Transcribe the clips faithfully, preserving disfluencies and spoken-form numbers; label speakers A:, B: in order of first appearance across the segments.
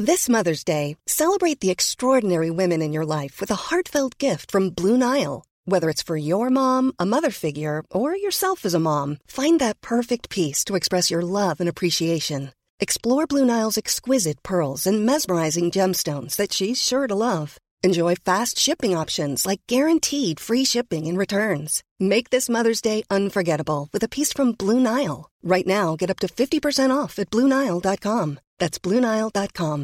A: This Mother's Day, celebrate the extraordinary women in your life with a heartfelt gift from Blue Nile. Whether it's for your mom, a mother figure, or yourself as a mom, find that perfect piece to express your love and appreciation. Explore Blue Nile's exquisite pearls and mesmerizing gemstones that she's sure to love. Enjoy fast shipping options like guaranteed free shipping and returns. Make this Mother's Day unforgettable with a piece from Blue Nile. Right now, get up to fifty percent off at Blue Nile dot com. That's Blue Nile dot com.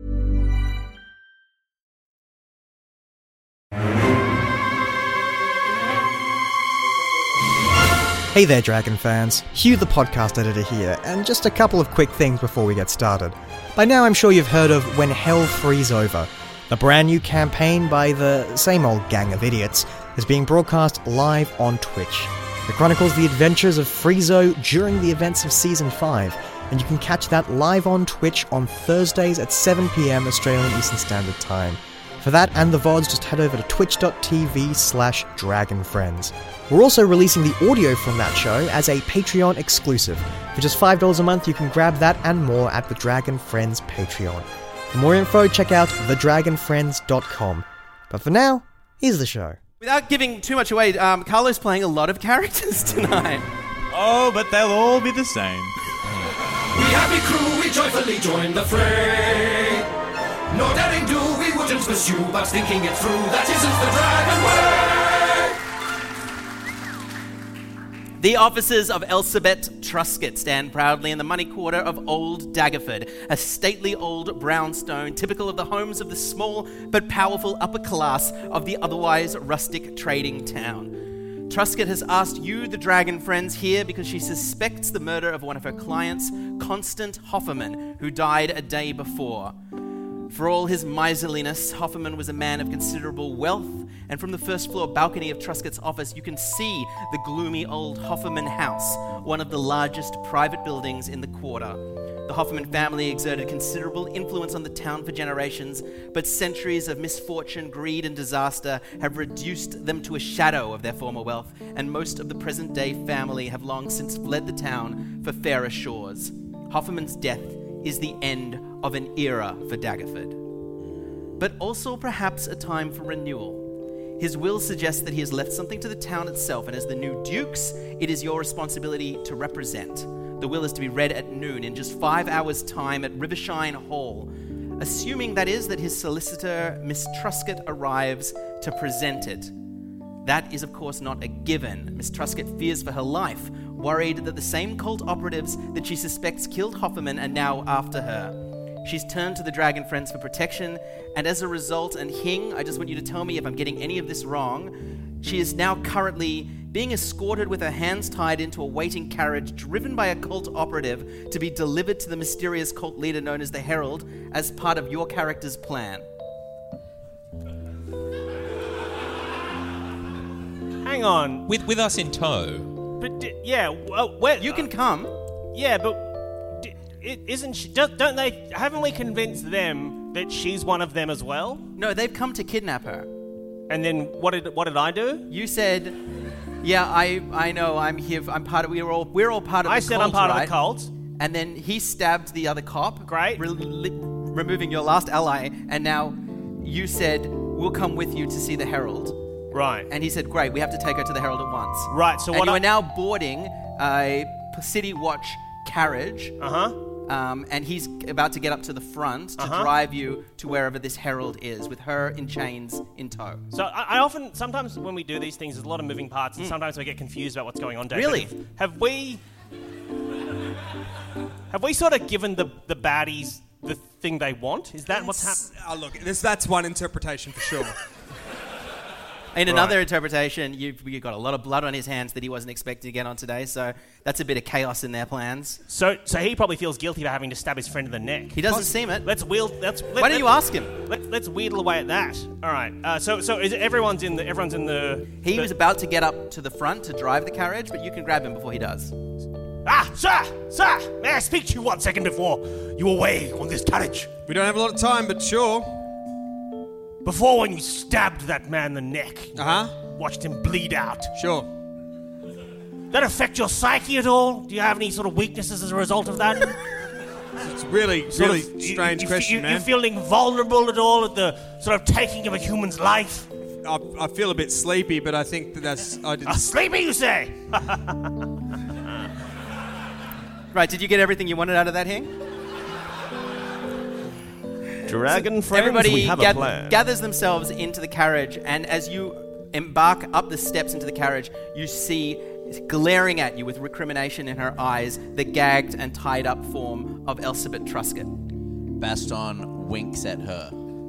B: Hey there, Dragon fans. Hugh the podcast editor here, and just a couple of quick things before we get started. By now I'm sure you've heard of When Hell Frees Over. The brand new campaign by the same old gang of idiots is being broadcast live on Twitch. It chronicles the adventures of Friezo during the events of Season five, and you can catch that live on Twitch on Thursdays at seven p.m. Australian Eastern Standard Time. For that and the V O Ds, just head over to twitch.tv slash dragonfriends. We're also releasing the audio from that show as a Patreon exclusive. For just five dollars a month, you can grab that and more at the Dragon Friends Patreon. For more info, check out the dragon friends dot com. But for now, here's the show.
C: Without giving too much away, um, Carlo's playing a lot of characters tonight.
D: Oh, but they'll all be the same.
E: We happy crew, we joyfully join the fray. No daring do we wouldn't pursue, but thinking it through, that isn't the Dragon way.
C: The officers of Elsabet Truscott stand proudly in the money quarter of Old Daggerford, a stately old brownstone typical of the homes of the small but powerful upper class of the otherwise rustic trading town. Truscott has asked you, the Dragon Friends, here because she suspects the murder of one of her clients, Constant Hofferman, who died a day before. For all his miserliness, Hofferman was a man of considerable wealth, and from the first floor balcony of Truscott's office, you can see the gloomy old Hofferman house, one of the largest private buildings in the quarter. The Hofferman family exerted considerable influence on the town for generations, but centuries of misfortune, greed, and disaster have reduced them to a shadow of their former wealth, and most of the present-day family have long since fled the town for fairer shores. Hofferman's death is the end of an era for Daggerford, but also perhaps a time for renewal. His will suggests that he has left something to the town itself, and as the new dukes, it is your responsibility to represent. The will is to be read at noon in just five hours' time at Rivershine Hall, assuming, that is, that his solicitor, Miss Truscott, arrives to present it. That is, of course, not a given. Miss Truscott fears for her life, worried that the same cult operatives that she suspects killed Hofferman are now after her. She's turned to the Dragon Friends for protection, and as a result, and Hing, I just want you to tell me if I'm getting any of this wrong, she is now currently being escorted with her hands tied into a waiting carriage driven by a cult operative to be delivered to the mysterious cult leader known as the Herald as part of your character's plan.
F: Hang on.
D: With with us in tow.
F: But, d- yeah, well, where...
C: You can come.
F: Yeah, but d- it, isn't she... Don't, don't they... Haven't we convinced them that she's one of them as well?
C: No, they've come to kidnap her.
F: And then what did what did I do?
C: You said, yeah, I I know, I'm here, I'm part of, we're all, we're all part of
F: I
C: the
F: said
C: cult,
F: I'm part
C: right?
F: of the cult.
C: And then he stabbed the other cop.
F: Great.
C: Re- li- removing your last ally, and now you said, we'll come with you to see the Herald.
F: Right.
C: And he said, great, we have to take her to the Herald at once.
F: Right, so
C: and
F: what
C: you
F: I-
C: are now boarding a City Watch carriage.
F: Uh-huh.
C: Um, and he's about to get up to the front to
F: Uh-huh.
C: drive you to wherever this Herald is, with her in chains in tow.
F: So I, I often, sometimes when we do these things, there's a lot of moving parts, and sometimes we get confused about what's going on. David.
C: Really?
F: Have we... Have we sort of given the, the baddies the thing they want? Is that what's happening?
G: Oh, look, this, that's one interpretation for sure.
C: In another interpretation, you've, you've got a lot of blood on his hands that he wasn't expecting to get on today, so that's a bit of chaos in their plans.
F: So, so he probably feels guilty for having to stab his friend in the neck.
C: He doesn't seem it.
F: Let's wheel. Let's. Let,
C: Why don't
F: let,
C: you ask him?
F: Let, let's wheedle away at that. All right. Uh, so, so is it, everyone's in the. Everyone's in the.
C: He
F: the,
C: was about to get up to the front to drive the carriage, but you can grab him before he does.
F: Ah, sir, sir, may I speak to you one second before you away on this carriage?
G: We don't have a lot of time, but sure.
F: Before, when you stabbed that man in the neck,
G: Uh-huh.
F: watched him bleed out.
G: Sure.
F: That affect your psyche at all? Do you have any sort of weaknesses as a result of that?
G: It's really,
F: Sort
G: really
F: of-
G: strange
F: you, you,
G: question,
F: you,
G: man.
F: You feeling vulnerable at all at the sort of taking of a human's life?
G: I, I feel a bit sleepy, but I think that that's... I didn't...
F: Uh, sleepy, you say?
C: Right, did you get everything you wanted out of that, Hing?
F: Dragon friends,
C: Everybody
F: we have
C: gath-
F: a plan.
C: gathers themselves into the carriage, and as you embark up the steps into the carriage, you see glaring at you with recrimination in her eyes the gagged and tied up form of Elsabet Truscott.
H: Baston winks at her.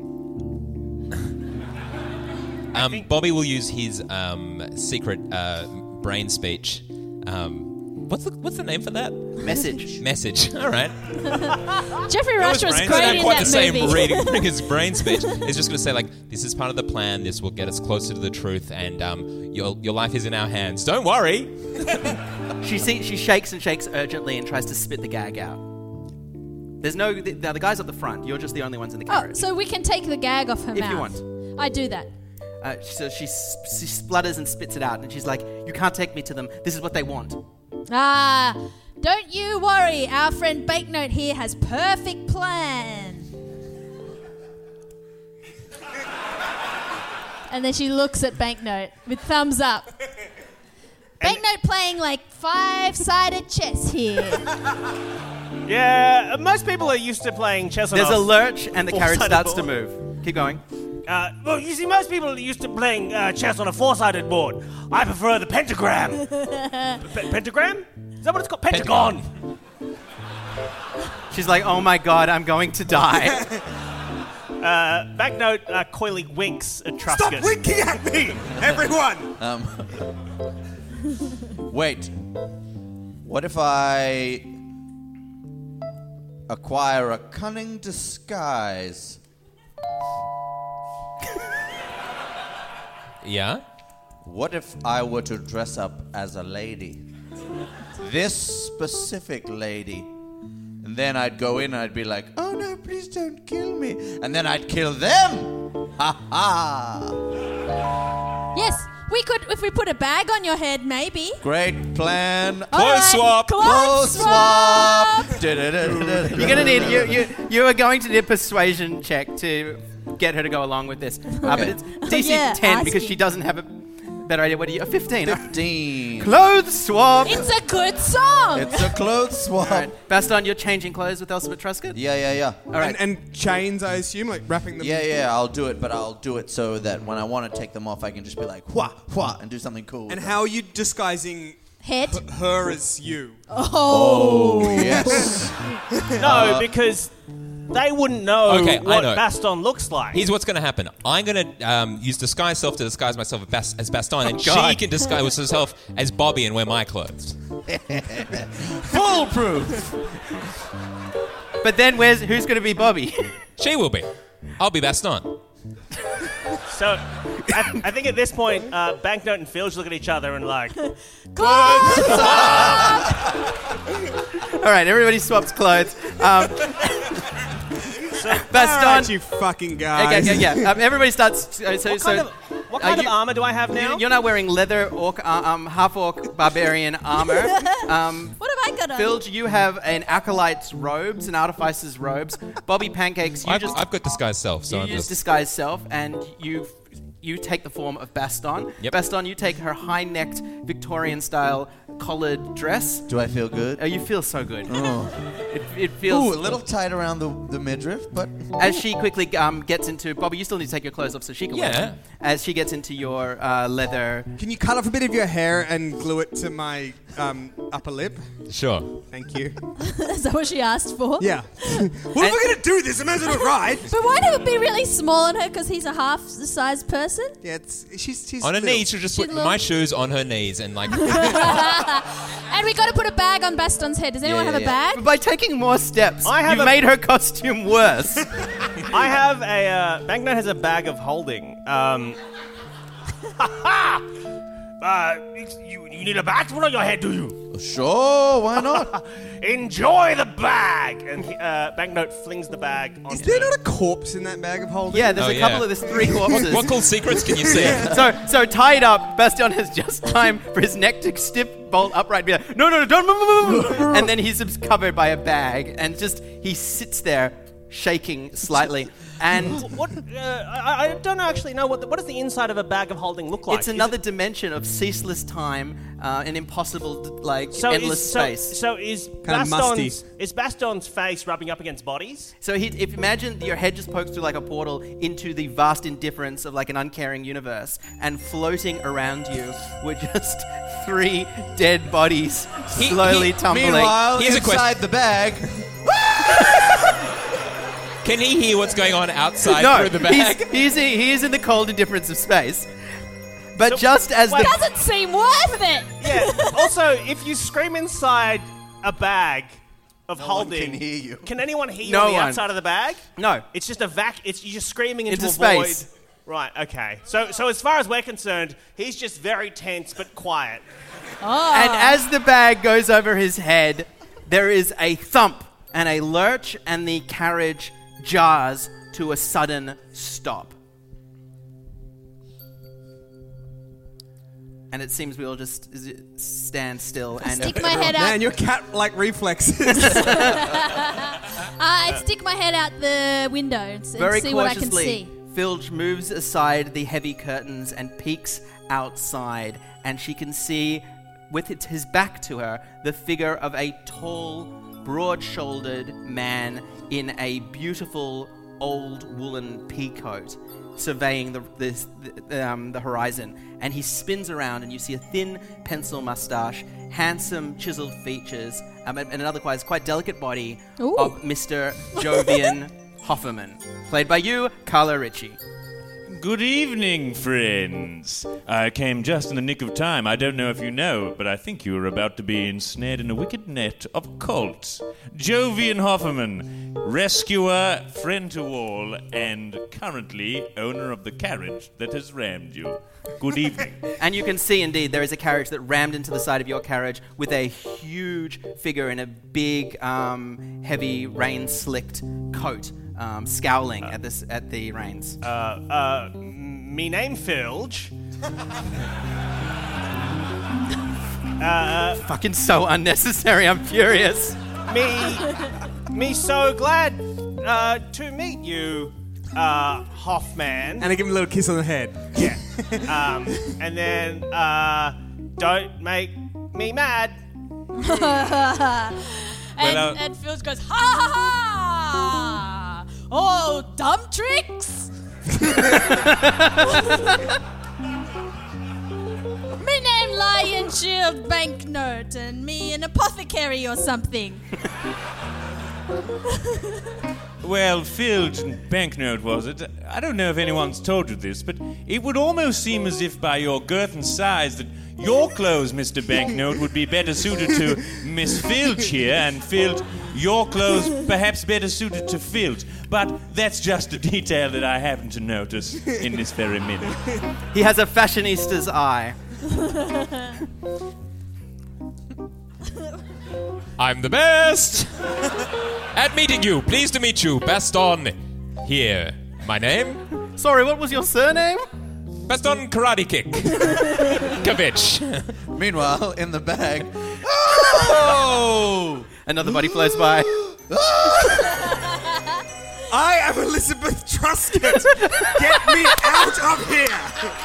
D: Um, Bobby will use his um, secret uh, brain speech. Um, what's the what's the name for that?
C: Message.
D: Message. All right.
I: Jeffrey Rush was
D: Brain-
I: great
D: not
I: in
D: quite
I: that
D: the same
I: movie.
D: reading his brain speech. It's just going to say like, "This is part of the plan. This will get us closer to the truth, and um, your your life is in our hands. Don't worry."
C: She see, she shakes and shakes urgently and tries to spit the gag out. There's no... The, now, the guys at the front, you're just the only ones in the
I: Oh,
C: carriage.
I: so we can take the gag off her
C: If
I: mouth.
C: you want.
I: I do that.
C: Uh, so she, s- she splutters and spits it out, and she's like, "You can't take me to them. This is what they want."
I: Ah, don't you worry. Our friend Banknote here has perfect plan. And then she looks at Banknote with thumbs up. Banknote playing like five-sided chess here.
F: Yeah, uh, most people are used to playing chess on
C: There's
F: a
C: a lurch, and the carriage
F: four-sided
C: starts to
F: board.
C: move. Keep going.
F: Uh, well, you see, most people are used to playing uh, chess on a four-sided board. I prefer the pentagram. P- pentagram? Is that what it's called? Pentagon.
C: She's like, "Oh my god, I'm going to die."
F: Uh, Banknote uh, coyly winks at Truscott.
G: Stop winking at me, everyone!
H: Um, wait. What if I acquire a cunning disguise?
D: Yeah.
H: What if I were to dress up as a lady? This specific lady. And then I'd go in and I'd be like, "Oh no, please don't kill me." And then I'd kill them. Ha ha.
I: Yes, we could, if we put a bag on your head, maybe.
H: Great plan.
I: All right,
D: swap.
I: Clothes
H: Clothes
I: swap.
H: swap.
C: You're gonna need you you you are going to need a persuasion check to get her to go along with this. Uh, but it's D C
I: Yeah,
C: ten because
I: asking.
C: she doesn't have a better idea. What do you? A fifteen.
H: Fifteen.
C: Clothes swap.
I: It's a good song.
H: It's a clothes swap.
C: All right, Baston, you're changing clothes with Elsabet Truscott.
H: Yeah, yeah, yeah.
C: All right.
G: And, and chains, I assume, like wrapping them.
H: Yeah, yeah, I'll do it, but I'll do it so that when I want to take them off, I can just be like, "Wha, wha," and do something cool.
G: And how are you disguising
I: Head.
G: h- her as you?
H: Oh, yes.
F: No, because they wouldn't know
D: Okay, I
F: what
D: know.
F: Baston looks like.
D: Here's what's going to happen. I'm going to um, use disguise self to disguise myself as, Bas- as Baston, and she
C: God.
D: can disguise herself as Bobby and wear my clothes.
H: Foolproof.
C: But then where's who's going to be Bobby?
D: She will be. I'll be Baston.
F: So, I, I think at this point, uh, Banknote and Filge look at each other and like,
C: All right, everybody swaps clothes. Um,
G: Alright,
C: Baston.
G: you fucking
C: Okay,
G: guys.
C: yeah, yeah. Um, everybody starts. Uh, so,
F: what
C: so
F: kind of what
C: are
F: kind of
C: you-
F: armor do I have now?
C: You're not wearing leather orc, uh, um, half orc barbarian armor. Um,
I: What have I got on?
C: Filge, you have an acolyte's robes, an artificer's robes. Bobby Pancakes, you
D: I've,
C: just
D: I've got disguise self, so
C: you
D: I'm
C: use
D: just...
C: disguise self, and you you take the form of Baston.
D: Yep.
C: Baston, you take her high-necked Victorian-style collared dress.
H: Do I feel good?
C: Oh, you feel so good.
H: Oh.
C: It, it feels
H: Ooh, a little tight around the, the midriff, but...
C: As she quickly um, gets into Bobby, you still need to take your clothes off so she can wear
D: Yeah.
C: them. As she gets into your uh, leather.
G: Can you cut off a bit of your hair and glue it to my um, upper lip?
D: Sure.
G: Thank you.
I: Is that what she asked for?
G: Yeah. what if we're going to do this? I might as well do it right.
I: But why do it be really small on her? Because he's a half the size person?
G: Yeah, it's, she's, she's
D: On her
G: little.
D: knees, she'll just
I: She's
D: put
I: little.
D: my shoes on her knees and like...
I: And we got to put a bag on Baston's head. Does anyone
H: Yeah,
I: have a
H: yeah,
I: bag?
C: But by taking more steps,
F: I have
C: you've
F: a-
C: made her costume worse.
F: I have a uh, Banknote has a bag of holding. Um, uh, uh, you, you need a bag to put on your head, do you?
H: Sure, why not?
F: Enjoy the bag! And he, uh, Banknote flings the bag onto
G: Is there not a corpse in that bag of holding?
C: Yeah, there's
D: Oh,
C: a couple
D: yeah.
C: of, there's three corpses.
D: What cool secrets can you see?
C: So, so tied up, Bastion has just time for his neck to stiff bolt upright and be like, no, no, no, don't move, move. And then he's covered by a bag and just, he sits there shaking slightly. And
F: What? Uh, I, I don't actually know what. The, what does the inside of a bag of holding look like?
C: it's
F: Is
C: another
F: it-
C: dimension of ceaseless time, uh, an impossible, like,
F: so
C: endless
F: is,
C: space.
F: So, so is
G: Kinda musty.
F: Baston's is Baston's face rubbing up against bodies?
C: So he, if imagine your head just pokes through like a portal into the vast indifference of like an uncaring universe, and floating around you were just three dead bodies
D: He-
C: slowly
D: he-
C: tumbling.
H: Meanwhile,
D: Here's a
H: inside the bag,
D: Can he hear what's going on outside
C: no,
D: through the bag?
C: he's, he's, he is in the cold indifference of space. But
F: So-
C: just as
F: wait,
C: the
I: Doesn't seem worth it.
F: Yeah. Also, if you scream inside a bag of
H: one
F: holding,
H: can hear you.
F: Can anyone hear you
C: No
F: on the
C: one.
F: outside of the bag?
C: No.
F: It's just a vac. It's you're just screaming into,
C: Into
F: a void.
C: space.
F: Right. Okay. So, so as far as we're concerned, he's just very tense but quiet.
C: And as the bag goes over his head, there is a thump and a lurch, and the carriage jars to a sudden stop. And it seems we all just is it stand still and
I: Stick my head out.
G: Man, your cat-like reflexes.
I: Uh, I'd stick my head out the window and, s- and
C: very
I: see what I can
C: cautiously,
I: see.
C: Filch moves aside the heavy curtains and peeks outside, and she can see, with its, his back to her, the figure of a tall, broad-shouldered man in a beautiful old woolen peacoat, surveying the this, the, um, the horizon. And he spins around, and you see a thin pencil mustache, handsome chiseled features, um, and, and an otherwise quite delicate body
I: Ooh.
C: of Mister Jovian Hofferman, played by you, Carla Ritchie.
J: Good evening, friends. I came just in the nick of time. I don't know if you know, but I think you are about to be ensnared in a wicked net of cults. Jovian Hofferman, rescuer, friend to all, and currently owner of the carriage that has rammed you. Good evening.
C: And you can see, indeed, there is a carriage that rammed into the side of your carriage with a huge figure in a big, um, heavy, rain-slicked coat, um, scowling at this at the reins.
F: Uh, uh, m- me name Filge.
C: Fucking so unnecessary, I'm furious.
F: Me, me so glad uh, to meet you, uh, Hoffman.
G: And I give him a little kiss on the head.
F: Yeah. um, and then uh, don't make me mad.
I: And,
J: Well, uh,
I: and Phil goes, ha ha ha! Oh, dumb tricks! Me name Lion Shield Banknote, and me an apothecary or something.
J: Well, Filge and Banknote, was it? I don't know if anyone's told you this, but it would almost seem as if by your girth and size that your clothes, Mister Banknote, would be better suited to Miss Filge here, and Filge, your clothes perhaps better suited to Filge. But that's just a detail that I happen to notice in this very minute.
C: He has a fashionista's eye.
D: I'm the best at meeting you. Pleased to meet you, Baston. Here, my name,
C: Sorry, what was your surname?
D: Baston Karate Kick. Kavich.
H: meanwhile, in the bag,
C: Oh! Another body floats by.
G: I am Elizabeth Truscott. Get me out of here.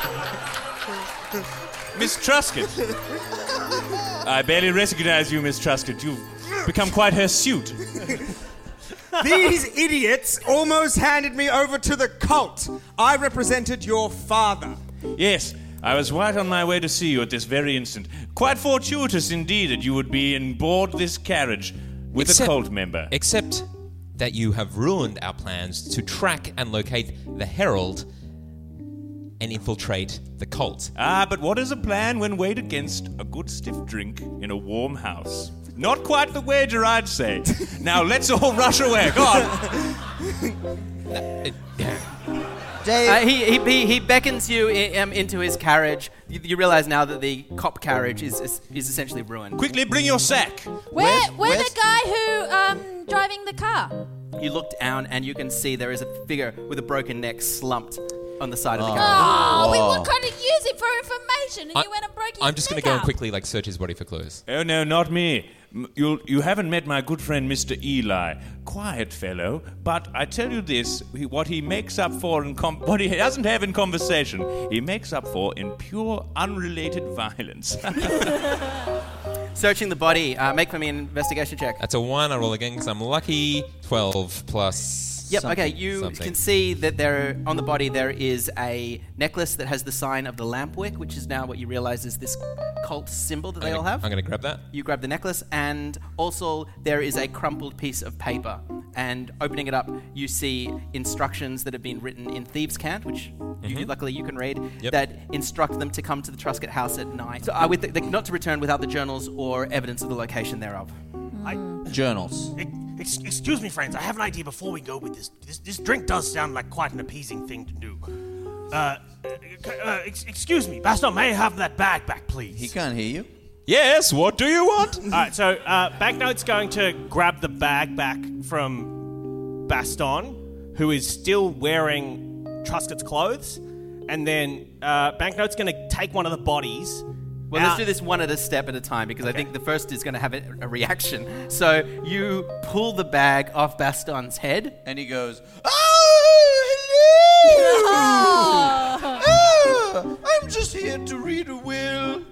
J: Miss Truscott. I barely recognize you, Miss Truscott. You've become quite hirsute.
G: These idiots almost handed me over to the cult. I represented your father.
J: Yes, I was right on my way to see you at this very instant. Quite fortuitous indeed that you would be in board this carriage with
D: Except-
J: a cult member.
D: Except that you have ruined our plans to track and locate the Herald and infiltrate the cult.
J: Ah, but what is a plan when weighed against a good stiff drink in a warm house? Not quite the wager, I'd say. Now let's all rush away. Go on.
H: Dave.
C: Uh, he, he, he, he beckons you I- um, into his carriage. You, you realize now that the cop carriage is, is, is essentially ruined.
J: Quickly, bring your sack.
I: Where,
H: Where's-
I: where's
H: where's-
I: the guy who um driving the car?
C: You look down and you can see there is a figure with a broken neck slumped on the side of the
H: Oh.
C: carriage.
I: Oh, we
H: Oh.
I: were trying to use it for information, and
D: I-
I: you went and broke his
D: I'm just going
I: neck
D: to go and
I: out.
D: quickly like search his body for clues.
J: Oh, no, not me. M- You'll, you haven't met my good friend Mister Eli. Quiet fellow, but I tell you this, he, what he makes up for in com- what he doesn't have in conversation, he makes up for in pure, unrelated violence.
C: Searching the body, uh, make for me an investigation check.
D: That's a one. I roll again because I'm lucky. twelve plus.
C: Yep,
D: something,
C: okay, you
D: something.
C: can see that there on the body there is a necklace that has the sign of the lampwick, which is now what you realize is this cult symbol that
D: I'm
C: they
D: gonna,
C: all have.
D: I'm going to grab that.
C: You grab the necklace, and also there is a crumpled piece of paper. And opening it up, you see instructions that have been written in thieves' cant, which you, luckily you can read,
D: Yep.
C: that instruct them to come to the Truscott house at night, so, uh, with the, the, not to return without the journals or evidence of the location thereof.
F: I,
H: Journals.
F: ex- excuse me, friends. I have an idea before we go with this. This, this drink does sound like quite an appeasing thing to do. Uh, uh, ex- excuse me, Baston, may I have that bag back, please?
H: He can't hear you.
J: Yes, what do you want?
F: All right, so uh, Banknote's going to grab the bag back from Baston, who is still wearing Truscott's clothes, and then uh, Banknote's going to take one of the bodies.
C: Well,
F: out-
C: let's do this one at a step at a time because I think the first is going to have a, a reaction. So you pull the bag off Baston's head.
H: And he goes, Oh, hello!
I: Oh.
H: Ah, I'm just here to read a will.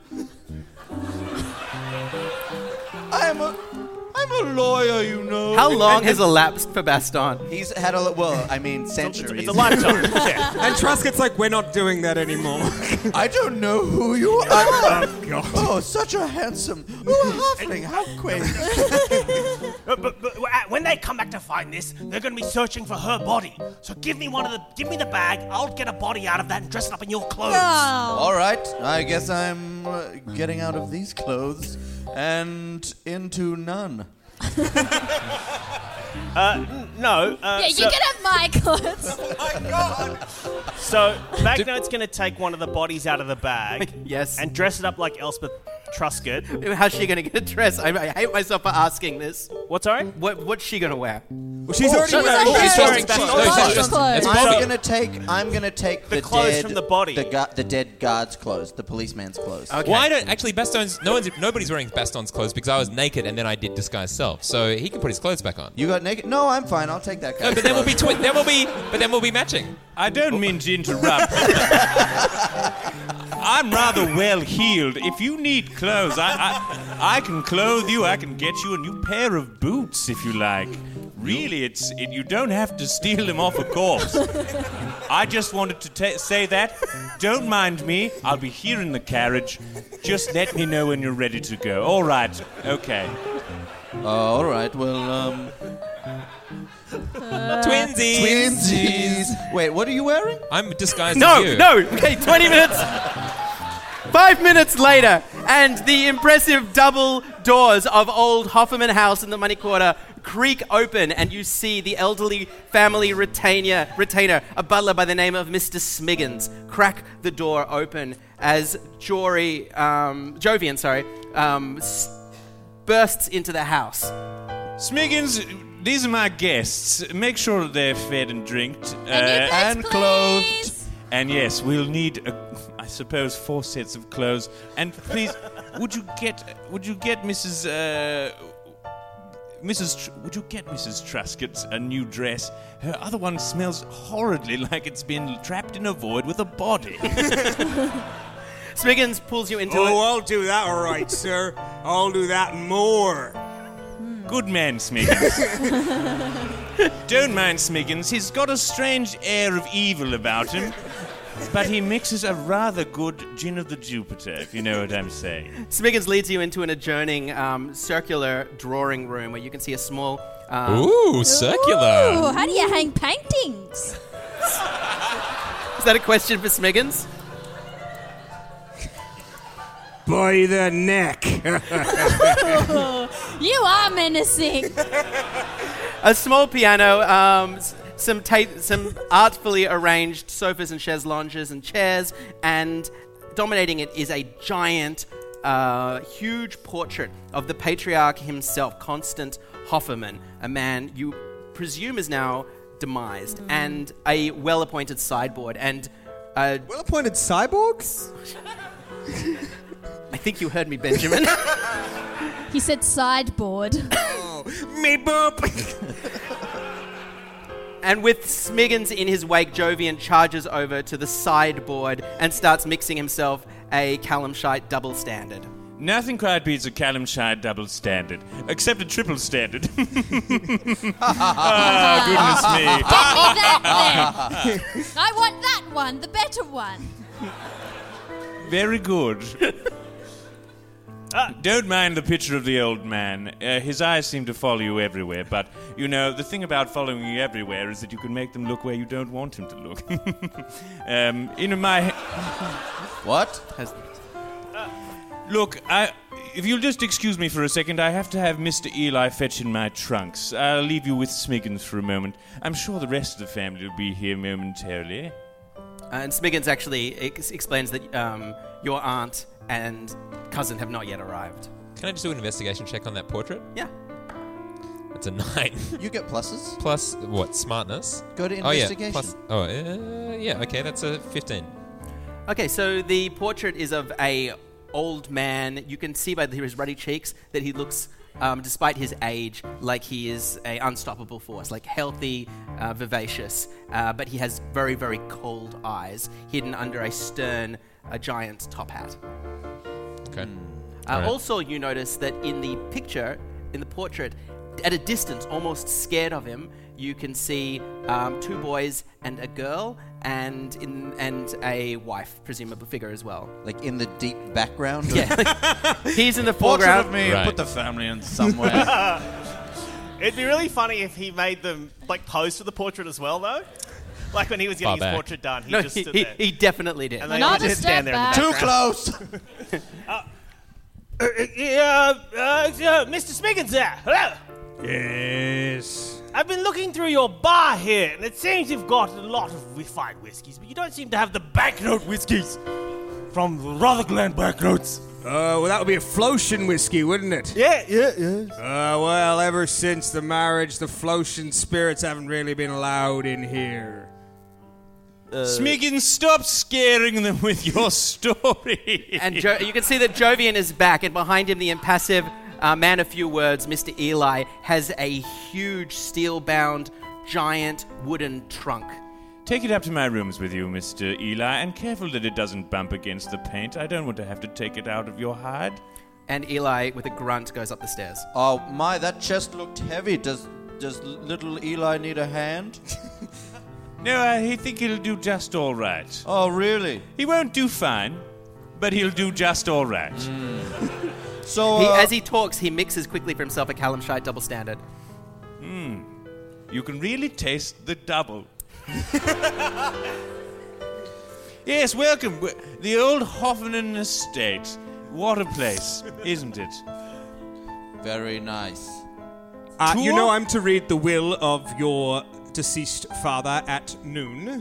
H: I'm a, I'm a lawyer, you know.
C: How long has elapsed for Baston?
H: He's had a, well, I mean,
F: It's,
H: centuries.
F: it's a lifetime. Yeah.
G: And Truscott's like, we're not doing that anymore.
H: I don't know who you are.
G: Oh, God.
H: Oh, such a handsome, oh, a halfling, how quaint.
F: Uh, but, but uh, when they come back to find this, they're going to be searching for her body. So give me one of the, give me the bag. I'll get a body out of that and dress it up in your clothes.
I: Oh.
H: All right, I guess I'm uh, getting out of these clothes and into none.
F: Uh, n- no. Uh,
I: Yeah, you
F: so,
I: can have my clothes.
F: so Banknote's going to take one of the bodies out of the bag.
C: Yes.
F: And dress it up like Elspeth Truscott.
C: How's she going to get dressed? I, I hate myself for asking this.
F: What's sorry?
C: What What's she going to wear?
G: Well, she's already
F: so-
G: wearing
F: oh,
I: She's
F: she's wearing
I: wearing
F: Baston's
I: clothes.
F: clothes.
D: just-
I: Clothes.
D: it's
H: I'm
D: Bobby.
H: gonna take. I'm gonna take
F: The
H: the,
F: clothes
H: dead
F: from the body.
H: the, gu- the dead guard's clothes, the policeman's clothes.
C: Okay.
D: Why don't actually Baston's? No one's nobody's wearing Baston's clothes because I was naked and then I did disguise self, so he can put his clothes back on.
H: You got naked? No, I'm fine. I'll take that guy.
D: No, but then we'll be twi- then we'll be but then we'll be matching.
J: I don't mean to interrupt. I'm rather well heeled. If you need clothes, I, I I can clothe you. I can get you a new pair of boots if you like. Really, it's it, you don't have to steal them off a corpse. I just wanted to ta say that. Don't mind me. I'll be here in the carriage. Just let me know when you're ready to go. All right. Okay.
H: all right. Well, um,
D: Twinsies.
H: twinsies. Wait, what are you wearing?
D: I'm disguised
C: No,
D: as you.
C: no. Okay, twenty minutes. Five minutes later, and the impressive double doors of Old Hofferman House in the Money Quarter creak open, and you see the elderly family retainer, retainer, a butler by the name of Mister Smiggins, crack the door open as Jory, um, Jovian, sorry, um, s- bursts into the house.
J: Smiggins, these are my guests. Make sure that they're fed and drinked. Uh,
I: And,
H: and clothed.
I: please.
J: And yes, we'll need, a, I suppose, four sets of clothes. And please, would you get, would you get Missus Uh, Missus Tr- would you get Missus Truscott a new dress? Her other one smells horridly like it's been trapped in a void with a body.
C: Smiggins pulls you into
G: Oh,
C: it.
G: I'll do that, all right, sir. I'll do that and more.
J: Good man, Smiggins. Don't mind Smiggins. He's got a strange air of evil about him. But he mixes a rather good gin of the Jupiter, if you know what I'm saying.
C: Smiggins leads you into an adjoining um, circular drawing room where you can see a small. Um,
D: Ooh, circular.
I: Ooh, how do you hang paintings?
C: Is that a question for Smiggins?
G: By the neck.
I: You are menacing.
C: A small piano um, s- some ta- some artfully arranged sofas and chaise lounges and chairs, and dominating it is a giant, uh, huge portrait of the patriarch himself, Constant Hofferman, a man you presume is now demised, mm. and a well-appointed sideboard. And uh,
G: well-appointed cyborgs?
C: I think you heard me, Benjamin.
I: He said sideboard.
G: Oh, me boop.
C: And with Smiggins in his wake, Jovian charges over to the sideboard and starts mixing himself a Callum Shite double standard.
J: Nothing quite beats a Callum Shite double standard, except a triple standard. Oh, goodness me.
I: Get me that then. I want that one, the better one.
J: Very good. Uh, don't mind the picture of the old man. Uh, his eyes seem to follow you everywhere, but, you know, the thing about following you everywhere is that you can make them look where you don't want him to look. um, in my...
H: What?
C: Has...
J: Uh, look, I... If you'll just excuse me for a second, I have to have Mister Eli fetch in my trunks. I'll leave you with Smiggins for a moment. I'm sure the rest of the family will be here momentarily.
C: Uh, and Smiggins actually ex- explains that um, your aunt and cousin have not yet arrived.
D: Can I just do an investigation check on that portrait?
C: Yeah.
D: That's a nine.
H: You get pluses.
D: Plus, what, smartness?
H: Go to
D: Oh, yeah.
H: investigation.
D: Plus, oh, uh, yeah, okay, that's a fifteen.
C: Okay, so the portrait is of a old man. You can see by his ruddy cheeks that he looks, um, despite his age, like he is a unstoppable force, like healthy, uh, vivacious, uh, but he has very, very cold eyes hidden under a stern, a giant top hat.
D: Okay.
C: Uh,
D: right.
C: Also, you notice that in the picture, in the portrait, at a distance, almost scared of him, you can see um, two boys and a girl, and in and a wife, presumably figure as well.
H: Like in the deep background?
C: Yeah. He's in the
H: Portrait
C: foreground.
H: of me,
D: Right.
H: put the family in somewhere.
F: It'd be really funny if he made them like pose for the portrait as well, though. Like when he was
D: Far
F: getting his
D: back.
F: portrait done, he
C: No,
F: just
C: he,
F: stood
C: he,
F: there.
C: he definitely did.
F: And they
I: Another
F: all just stand
I: step
F: there in the
I: back.
H: Too
F: background.
H: close.
F: Uh, uh, uh, Mister Smiggins there. Hello.
G: Yes.
F: I've been looking through your bar here, and it seems you've got a lot of refined whiskies, but you don't seem to have the banknote whiskies from the Rutherglen banknotes.
G: Uh, well, that would be a Flotian whiskey, wouldn't it?
F: Yeah, yeah, yeah.
G: Uh, well, ever since the marriage, the Flotian spirits haven't really been allowed in here.
J: Smiggins, stop scaring them with your story.
C: And jo- you can see that Jovian is back, and behind him, the impassive uh, man of few words, Mister Eli, has a huge steel-bound, giant wooden trunk.
J: Take it up to my rooms with you, Mister Eli, and careful that it doesn't bump against the paint. I don't want to have to take it out of your hide.
C: And Eli, with a grunt, goes up the stairs.
H: Oh, my, that chest looked heavy. Does does little Eli need a hand?
J: No, I think he'll do just all right.
H: Oh, really?
J: He won't do fine, but he'll do just all right.
H: So,
C: He,
H: uh,
C: as he talks, he mixes quickly for himself a Callum Shite double standard.
J: You can really taste the double. Yes, welcome. W- The old Hoffman Estate. What a place, isn't it?
H: very nice.
G: Uh, you
J: Tour?
G: know I'm to read the will of your deceased father at noon.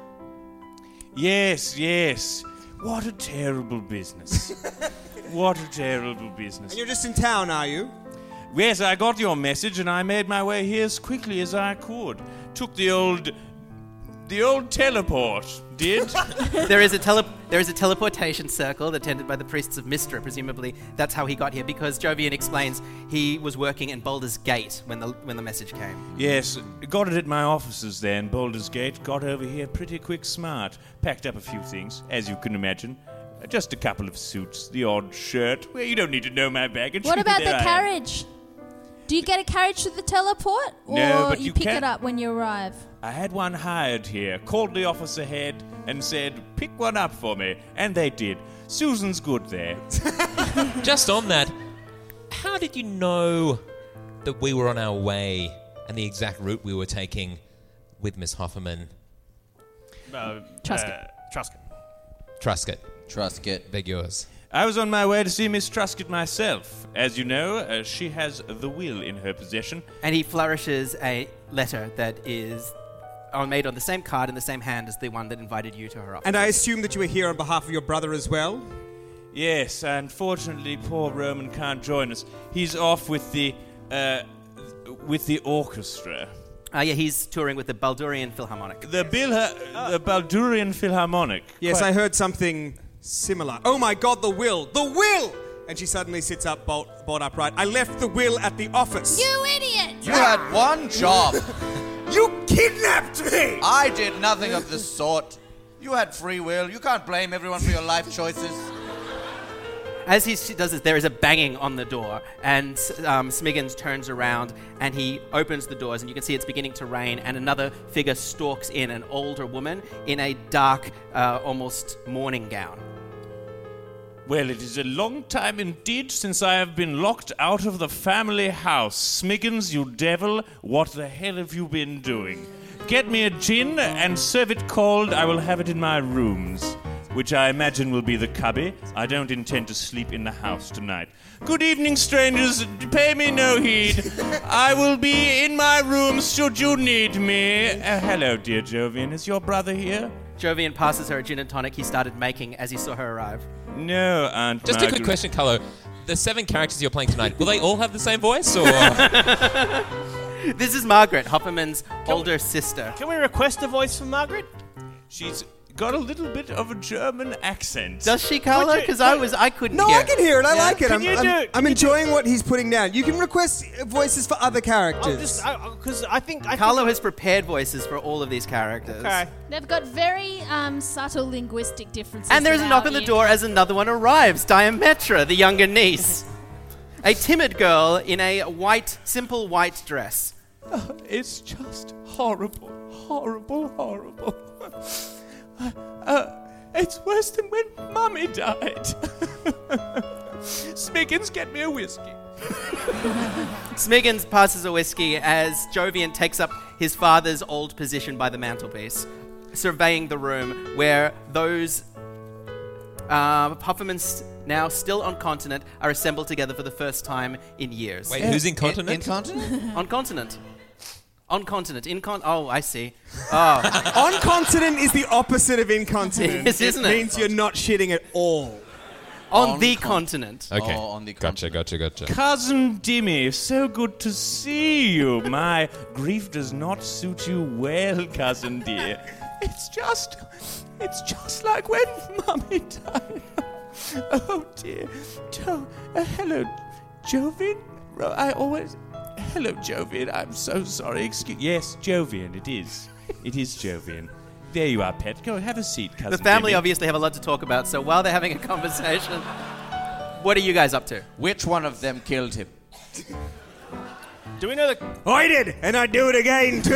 J: Yes, yes. What a terrible business. What a terrible business.
G: And you're just in town, are you?
J: Yes, I got your message and I made my way here as quickly as I could. Took the old... the old teleport, did?
C: There is a tele- there is a teleportation circle attended by the priests of Mystra. Presumably, that's how he got here, because Jovian explains he was working in Baldur's Gate when the when the message came.
J: Yes, got it at my offices there in Baldur's Gate. Got over here pretty quick smart. Packed up a few things, as you can imagine. Just a couple of suits, the odd shirt. Well, you don't need to know my baggage.
I: What about
J: There
I: the
J: I am.
I: carriage? Do you get a carriage with the teleport? Or
J: No, but
I: you,
J: you
I: pick
J: can-
I: it up when you arrive?
J: I had one hired here, called the office ahead and said, pick one up for me. And they did. Susan's good there.
D: Just on that, how did you know that we were on our way and the exact route we were taking with Miss Hofferman?
F: Uh,
I: Truscott.
F: Uh, Truscott.
D: Truscott,
H: Truscott.
D: beg yours.
J: I was on my way to see Miss Truscott myself. As you know, uh, she has the will in her possession.
C: And he flourishes a letter that is are made on the same card in the same hand as the one that invited you to her office.
G: And I assume that you are here on behalf of your brother as well?
J: Yes, unfortunately, poor Roman can't join us. He's off with the, uh, with the orchestra.
C: Uh, yeah, he's touring with the Baldurian Philharmonic.
J: The, Bilha- uh, the Baldurian Philharmonic.
G: Yes,
J: Quite-
G: I heard something similar. Oh my god, the will! The will! And she suddenly sits up, bolt, bolt upright. I left the will at the office.
I: You idiot!
H: You had one job.
G: You kidnapped me!
H: I did nothing of the sort. You had free will. You can't blame everyone for your life choices.
C: As he does this, there is a banging on the door, and um, Smiggins turns around and he opens the doors, and you can see it's beginning to rain, and another figure stalks in, an older woman in a dark, uh, almost mourning gown.
J: Well, it is a long time indeed since I have been locked out of the family house. Smiggins, you devil, what the hell have you been doing? Get me a gin and serve it cold. I will have it in my rooms, which I imagine will be the cubby. I don't intend to sleep in the house tonight. Good evening, strangers. Pay me no heed. I will be in my rooms should you need me. Uh, hello, dear Jovian. Is your brother here?
C: Jovian passes her a gin and tonic he started making as he saw her arrive.
J: No, Aunt
D: Just a quick
J: Margaret.
D: question, Carlo. The seven characters you're playing tonight, will they all have the same voice, or...?
C: This is Margaret, Hofferman's older sister.
F: Can we request a voice from Margaret?
J: She's got a little bit of a German accent.
C: Does she, Carlo?
F: Would you-
C: Because I was, I couldn't
G: No,
C: hear.
G: I can hear it. I
C: Yeah.
G: like it.
F: Can
G: I'm,
F: you
G: I'm,
F: do-
G: I'm
F: can you
G: enjoying what he's putting down. You can request voices for other
F: I'll
G: characters.
F: just because I think I
C: Carlo
F: think,
C: has prepared voices for all of these characters.
F: Okay.
I: They've got very um, subtle linguistic differences.
C: And there's a knock on the
I: throughout
C: door as another one arrives. Diametra, the younger niece. A timid girl in a white, simple white dress.
J: It's just horrible, horrible, horrible. uh, it's worse than when Mummy died. Smiggins, get me a whiskey.
C: Smiggins passes a whiskey as Jovian takes up his father's old position by the mantelpiece, surveying the room where those uh, Puffermans, now still on continent, are assembled together for the first time in years.
D: Wait, who's incontinent?
H: Incontinent?
C: On continent. On continent. Incon- oh, I see. Oh.
G: On-continent is the opposite of incontinent.
C: It is, isn't it?
G: It means you're not shitting at all.
C: On,
H: On
C: the
H: con-
C: continent.
D: Okay,
H: Oh, on the
D: gotcha, gotcha, gotcha.
J: Cousin Dimmy, so good to see you. My grief does not suit you well, cousin dear. It's just, it's just like when Mummy died. Oh dear. Jo- uh, hello, Jovian. Ro- I always. Hello, Jovian. I'm so sorry. Excuse. Yes, Jovian. It is. It is Jovian. There you are, pet. Go have a seat, cousin.
C: The family
J: Dimmy.
C: obviously have a lot to talk about, so while they're having a conversation, what are you guys up to?
H: Which one of them killed him?
F: Do we know the?
G: I did, and I'd do it again too.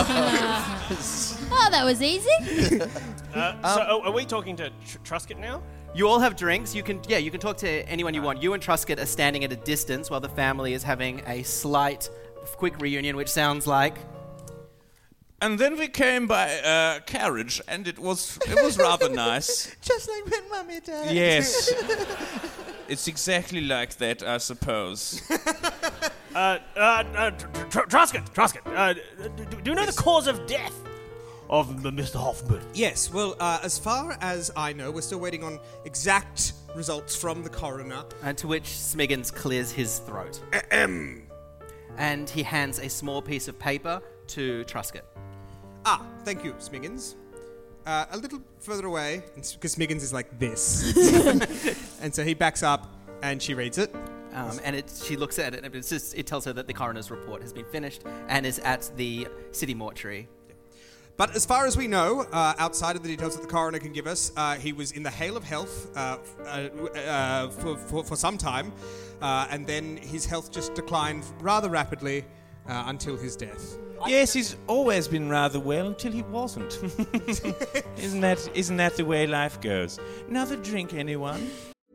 I: Oh, that was easy.
F: Uh, so are, are we talking to Tr- Truscott now?
C: You all have drinks. You can, yeah, you can talk to anyone you want. You and Truscott are standing at a distance while the family is having a slight, quick reunion, which sounds like.
J: And then we came by uh, carriage, and it was it was rather nice.
H: Just like when Mummy died.
J: Yes, it's exactly like that, I suppose.
F: Uh, uh, uh Tr- Tr- Truscott, Truscott. Uh, do, do you know the cause of death of M- Mister Hoffman?
G: Yes, well, uh, as far as I know, we're still waiting on exact results from the coroner.
C: And to which Smiggins clears his throat. And he hands a small piece of paper to Truscott.
G: Ah, thank you, Smiggins. Uh, a little further away, because Smiggins is like this. And so he backs up, and she reads it.
C: Um, and it, she looks at it, and it's just, it tells her that the coroner's report has been finished and is at the city mortuary.
G: But as far as we know, uh, outside of the details that the coroner can give us, uh, he was in the Hale of Health uh, uh, uh, for, for, for some time, uh, and then his health just declined rather rapidly uh, until his death.
J: Yes, he's always been rather well until he wasn't. isn't that isn't that the way life goes? Another drink, anyone?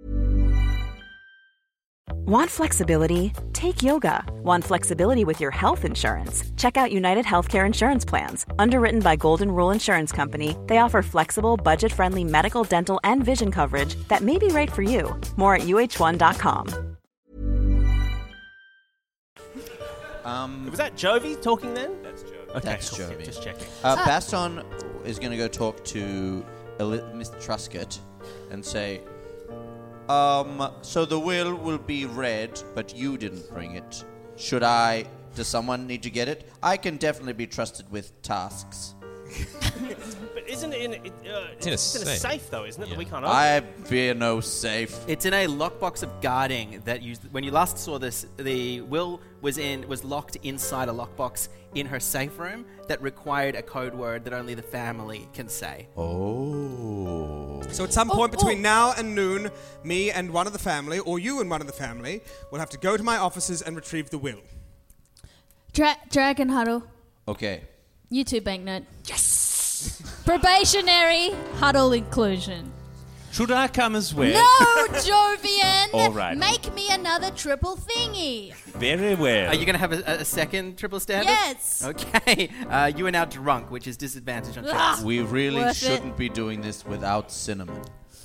K: Want flexibility? Take yoga. Want flexibility with your health insurance? Check out United Healthcare Insurance Plans. Underwritten by Golden Rule Insurance Company, they offer flexible, budget-friendly medical, dental, and vision coverage that may be right for you. More at U H one dot com.
H: Um,
F: Was that Jovi talking then? That's Jovi. Okay,
H: That's
F: cool.
H: Jovi.
F: Just checking.
H: Uh, Baston is going to go talk to Eli- Miss Truscott and say, um, so the will will be read, but you didn't bring it. Should I? Does someone need to get it? I can definitely be trusted with tasks.
F: But isn't it in, it, uh,
D: It's in a
F: it's in a
D: safe.
F: safe, though, isn't it?
D: Yeah.
F: That we can't open?
H: I fear no safe.
C: It's in a lockbox of guarding that you. When you last saw this, the will was in was locked inside a lockbox in her safe room that required a code word that only the family can say.
H: Oh.
G: So at some
I: Oh,
G: point between
I: oh.
G: now and noon, me and one of the family, or you and one of the family, will have to go to my offices and retrieve the will.
I: Dra- Dragon Huddle.
H: Okay.
I: You too, Banknote. Yes! Probationary huddle inclusion.
J: Should I come as well?
I: No, Jovian!
J: All right.
I: Make me another triple thingy.
J: Very well.
C: Are you going to have a, a second triple standard?
I: Yes.
C: Okay. Uh, you are now drunk, which is disadvantage on
I: Ah.
C: checks.
H: We really
I: Worth it.
H: shouldn't be doing this without cinnamon.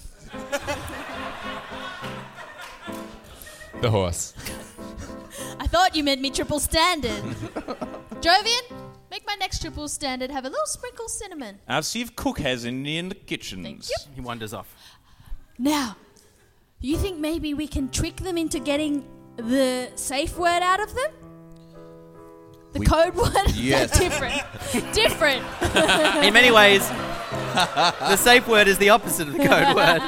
D: The horse.
I: I thought you meant me triple standard. Jovian, make my next triple standard have a little sprinkle cinnamon.
J: I'll see if Cook has any in the kitchens.
I: Thank you.
C: He wanders off.
I: Now, you think maybe we can trick them into getting the safe word out of them? The
H: We-
I: code word?
H: Yes.
I: Different. Different.
C: In many ways, the safe word is the opposite of the code word.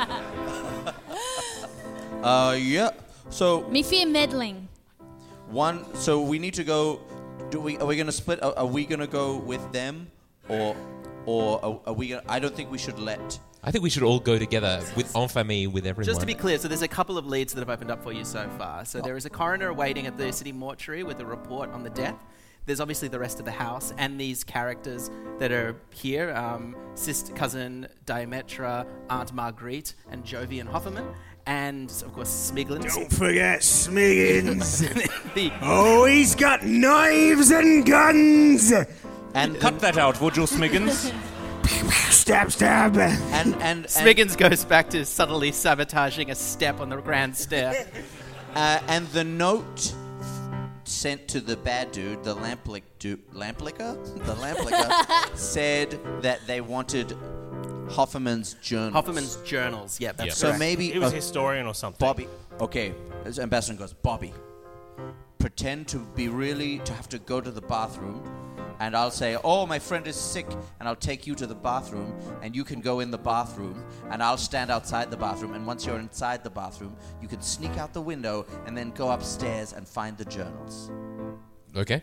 H: Uh, yeah. So
I: Me fear meddling.
H: one. So we need to go. Do we? Are we gonna split? Are, are we gonna go with them, or, or are, are we gonna? I don't think we should let.
D: I think we should all go together with en famille with everyone.
C: Just to be clear, so there's a couple of leads that have opened up for you so far. So there is a coroner waiting at the city mortuary with a report on the death. There's obviously the rest of the house and these characters that are here. Um, sister, cousin Diametra, Aunt Marguerite, and Jovian Hofferman. And, of course, Smiglins.
L: Don't forget Smiggins.
C: the,
L: Oh, he's got knives and guns.
H: And
J: Cut that out, would you, Smiggins?
L: Stab, stab.
H: and and, and
C: Smiggins goes back to subtly sabotaging a step on the grand stair.
H: uh, and the note sent to the bad dude, the lamplick dude, lamplicker, the lamplicker, said that they wanted Hofferman's journals.
C: Hofferman's journals. Yeah, that's
D: Yeah.
H: So
C: correct.
H: maybe
F: He was
H: uh,
F: a historian or something.
H: Bobby. Okay, as Ambassador goes, Bobby, pretend to be really to have to go to the bathroom, and I'll say, "Oh, my friend is sick," and I'll take you to the bathroom, and you can go in the bathroom, and I'll stand outside the bathroom, and once you're inside the bathroom, you can sneak out the window and then go upstairs and find the journals.
D: Okay.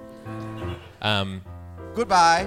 D: Um,
H: Goodbye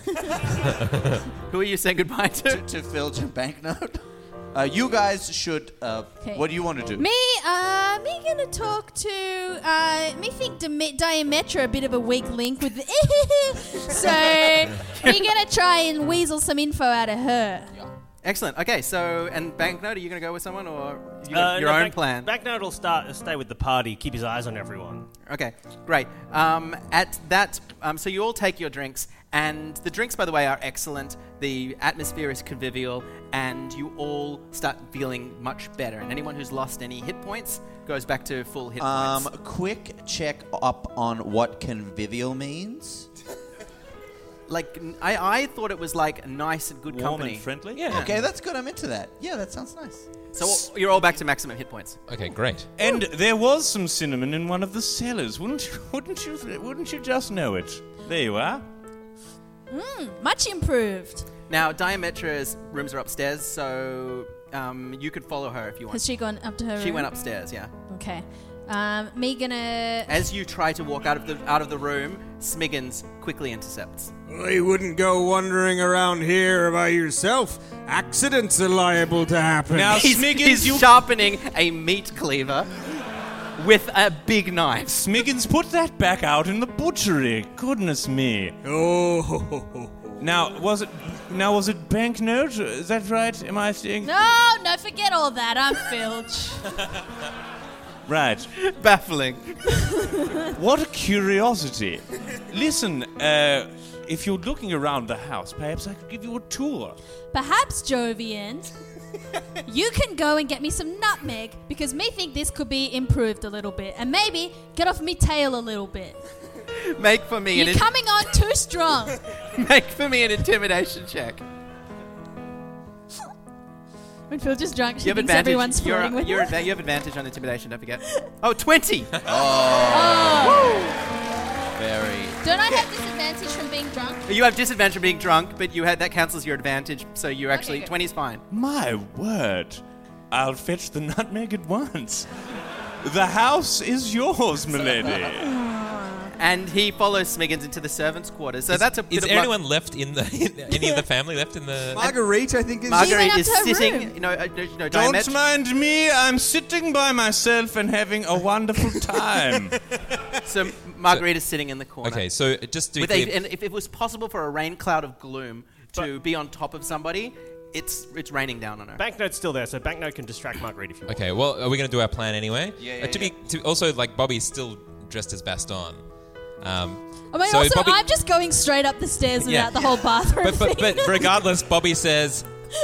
C: Who are you saying goodbye to?
H: to, to Filch and Banknote. Uh, you guys should. Uh,
I: Okay.
H: What do you want to do?
I: Me, uh, me gonna talk to, uh, me think Dim- Diametra a bit of a weak link with the so me gonna try and weasel some info out of her.
C: Excellent. Okay, so, and Banknote, are you going to go with someone or you
F: Uh,
C: got your
F: no,
C: own
F: Bank-
C: plan?
F: Banknote will start, stay with the party, keep his eyes on everyone.
C: Okay, great. Um, at that, um, so you all take your drinks, and the drinks, by the way, are excellent. The atmosphere is convivial, and you all start feeling much better. And anyone who's lost any hit points goes back to full hit
H: Um,
C: points.
H: quick check up on what convivial means.
C: Like, n- I, I thought it was like nice and good
J: Warm
C: company.
J: and friendly?
C: Yeah.
H: Okay, that's good. I'm into that. Yeah, that sounds nice.
C: So you're all back to maximum hit points.
D: okay, great.
J: And there was some cinnamon in one of the cellars. Wouldn't you, wouldn't you, wouldn't you just know it? There you are.
I: Mm, much improved.
C: Now, Diametra's rooms are upstairs, so um, you could follow her if you want.
I: Has she gone up to her
C: She
I: room?
C: went upstairs, yeah.
I: Okay. Um, me gonna.
C: As you try to walk out of the out of the room, Smiggins quickly intercepts.
L: Well, you wouldn't go wandering around here by yourself. Accidents are liable to happen.
J: Now,
C: He's,
J: Smiggins,
C: he's
J: you...
C: sharpening a meat cleaver with a big knife.
J: Smiggins, put that back out in the butchery. Goodness me.
L: Oh, ho, ho, ho.
J: Now, was it... Now, was it Banknote? Is that right? Am I saying...
I: No, no, forget all that. I'm Filch.
J: Right.
C: Baffling.
J: What a curiosity. Listen, uh, if you're looking around the house, perhaps I could give you a tour.
I: Perhaps, Jovian, you can go and get me some nutmeg because me think this could be improved a little bit and maybe get off me tail a little bit.
C: Make for me
I: You're
C: an
I: coming on too strong.
C: make for me an intimidation check.
I: When Phil just drunk, she
C: You have
I: thinks
C: advantage.
I: everyone's
C: You're,
I: flirting with
C: you're
I: her.
C: adva- you have advantage on intimidation. Don't forget. Oh, twenty.
H: Very.
I: Don't I have disadvantage from being drunk?
C: You have disadvantage from being drunk, but you had that cancels your advantage, so you actually
I: good.
C: twenty is fine.
J: My word. I'll fetch the nutmeg at once. The house is yours, milady.
C: And he follows Smiggins into the servants' quarters. So that's a bit
D: Is
C: of luck.
D: anyone left in the in any of the family left in the?
G: Marguerite, I think, is.
C: Marguerite
I: up
C: is
I: to her
C: sitting.
I: room.
C: You know, uh, you know,
J: Don't
C: Diamet-
J: mind me. I'm sitting by myself and having a wonderful time.
C: So Marguerite is sitting in the corner.
D: Okay, so just to
C: With
D: clear-
C: a, and if it was possible for a rain cloud of gloom to be on top of somebody, it's it's raining down on her.
F: Banknote's still there, so Banknote can distract Marguerite if you want.
D: Okay, well, are we going to do our plan anyway?
H: Yeah,
D: Uh,
H: yeah,
D: to be to also like Bobby's still dressed as Baston. Um,
I: I mean,
D: so
I: also,
D: Bobby-
I: I'm just going straight up the stairs without
D: Yeah.
I: the whole bathroom
D: but, but
I: thing.
D: but regardless, Bobby says,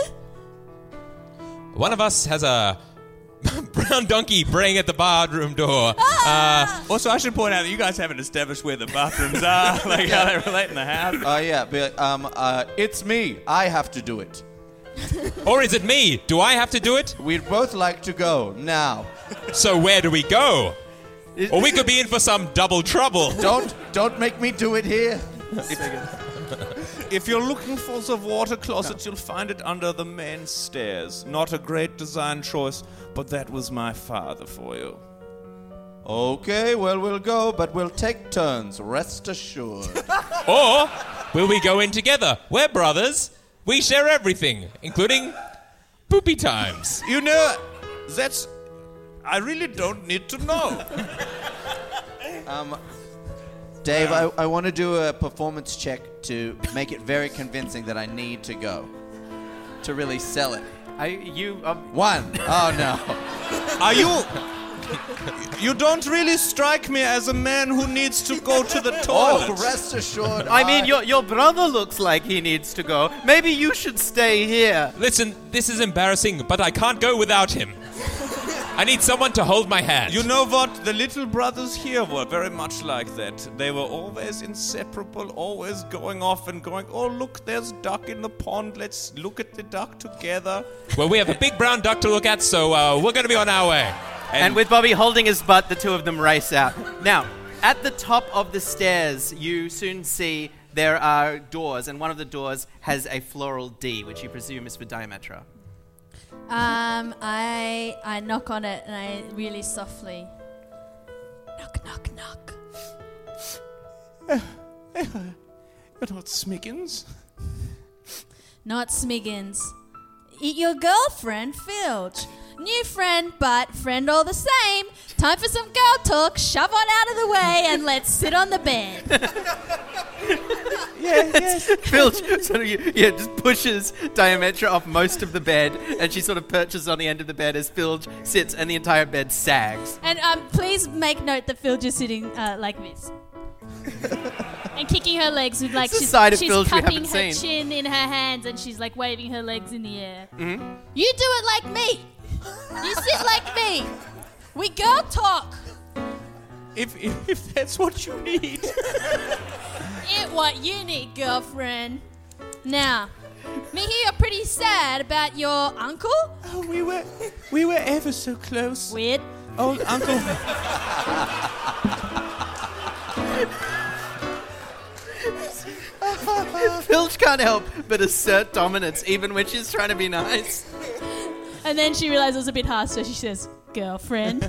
D: one of us has a brown donkey braying at the bathroom door. Uh,
J: Also, I should point out that you guys haven't established where the bathrooms are, like how they relate in the house.
H: Oh, yeah. Be like, um, uh, it's me. I have to do it.
D: or is it me? Do I have to do it?
H: We'd both like to go now.
D: So where do we go? Or we could be in for some double trouble.
H: Don't don't make me do it here.
J: If you're looking for the water closet, you'll find it under the main stairs. Not a great design choice, but that was my father for you.
H: Okay, well, we'll go, but we'll take turns. Rest assured.
D: Or will we go in together? We're brothers. We share everything, including poopy times.
J: You know, that's... I really don't need to know.
H: Um, Dave, I, I want to do a performance check to make it very convincing that I need to go. To really sell it.
C: I, you, um,
H: One. Oh, no.
J: Are you... You don't really strike me as a man who needs to go to the toilet.
H: Oh, rest assured.
C: I mean, your your brother looks like he needs to go. Maybe you should stay here.
D: Listen, this is embarrassing, but I can't go without him. I need someone to hold my hand.
J: You know what? The little brothers here were very much like that. They were always inseparable, always going off and going, oh, look, there's duck in the pond. Let's look at the duck together.
D: Well, we have a big brown duck to look at, so uh, we're going to be on our way.
C: And, and with Bobby holding his butt, the two of them race out. Now, at the top of the stairs, you soon see there are doors, and one of the doors has a floral D, which you presume is for Diametra.
I: Um, I I knock on it and I really softly knock, knock, knock.
J: You're not Smiggins.
I: Not Smiggins. Eat your girlfriend, Filch. New friend, but friend all the same. Time for some girl talk. Shove on out of the way and let's sit on the bed.
J: Yeah, yes.
C: Filch sort of, yeah, just pushes Diametra off most of the bed, and she sort of perches on the end of the bed as Filch sits, and the entire bed sags.
I: And um, please make note that Filch is sitting uh, like this. And kicking her legs with like
C: It's a
I: she's,
C: side of
I: she's
C: Filch we
I: cupping
C: haven't
I: her
C: seen.
I: chin in her hands and she's like waving her legs in the air.
C: Mm-hmm.
I: You do it like me. You sit like me. We girl talk.
J: If, if, if that's what you need.
I: It what you need, girlfriend. Now, me hear you're pretty sad about your uncle.
J: Oh, we were, we were ever so close.
I: Weird.
J: Old uncle.
C: Filch can't help but assert dominance, even when she's trying to be nice.
I: And then she realized it was a bit harsh, so she says, girlfriend.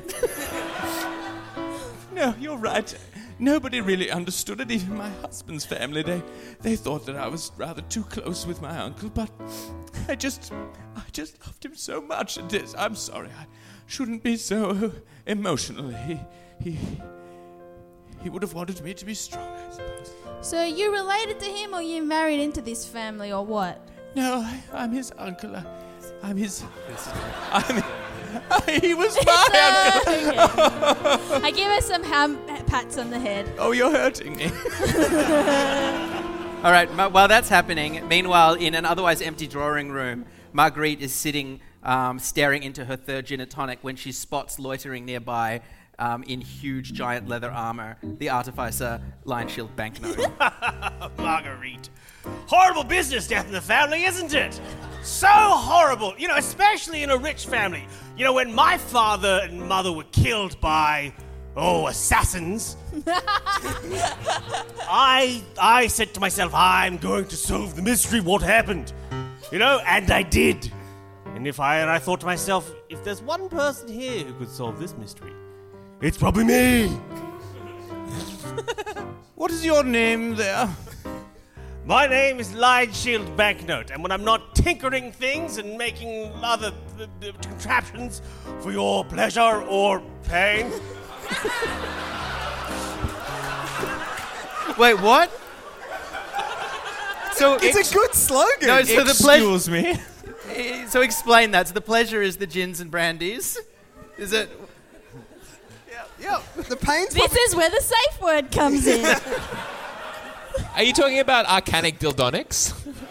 J: No, you're right. Nobody really understood it, even my husband's family. They they thought that I was rather too close with my uncle, but I just I just loved him so much. And this, I'm sorry, I shouldn't be so emotional. He he he would have wanted me to be strong, I suppose.
I: So you related to him or you married into this family or what?
J: No, I, I'm his uncle. I, I'm his I'm he was my uncle.
I: I give her some ham pats on the head.
J: Oh, you're hurting me.
C: All right, m- while that's happening, meanwhile, in an otherwise empty drawing room, Marguerite is sitting, um, staring into her third gin and tonic when she spots loitering nearby um, in huge giant leather armor, the artificer Lion Shield Banknote.
F: Marguerite. Horrible business, death in the family, isn't it? So horrible. You know, especially in a rich family. You know, when my father and mother were killed by, oh, assassins, I I said to myself, I'm going to solve the mystery of what happened. You know, and I did. And if I and I thought to myself, if there's one person here who could solve this mystery, it's probably me.
J: What is your name there?
F: My name is Lion Shield Banknote, and when I'm not tinkering things and making other uh, uh, contraptions for your pleasure or pain.
C: Wait, what? So
G: It's
C: ex-
G: a good slogan.
C: No, so the pleasure.
J: Excuse me.
C: So explain that. So the pleasure is the gins and brandies. Is it?
G: Yeah, the pain's
I: This is where the safe word comes in.
D: Are you talking about arcanic dildonics?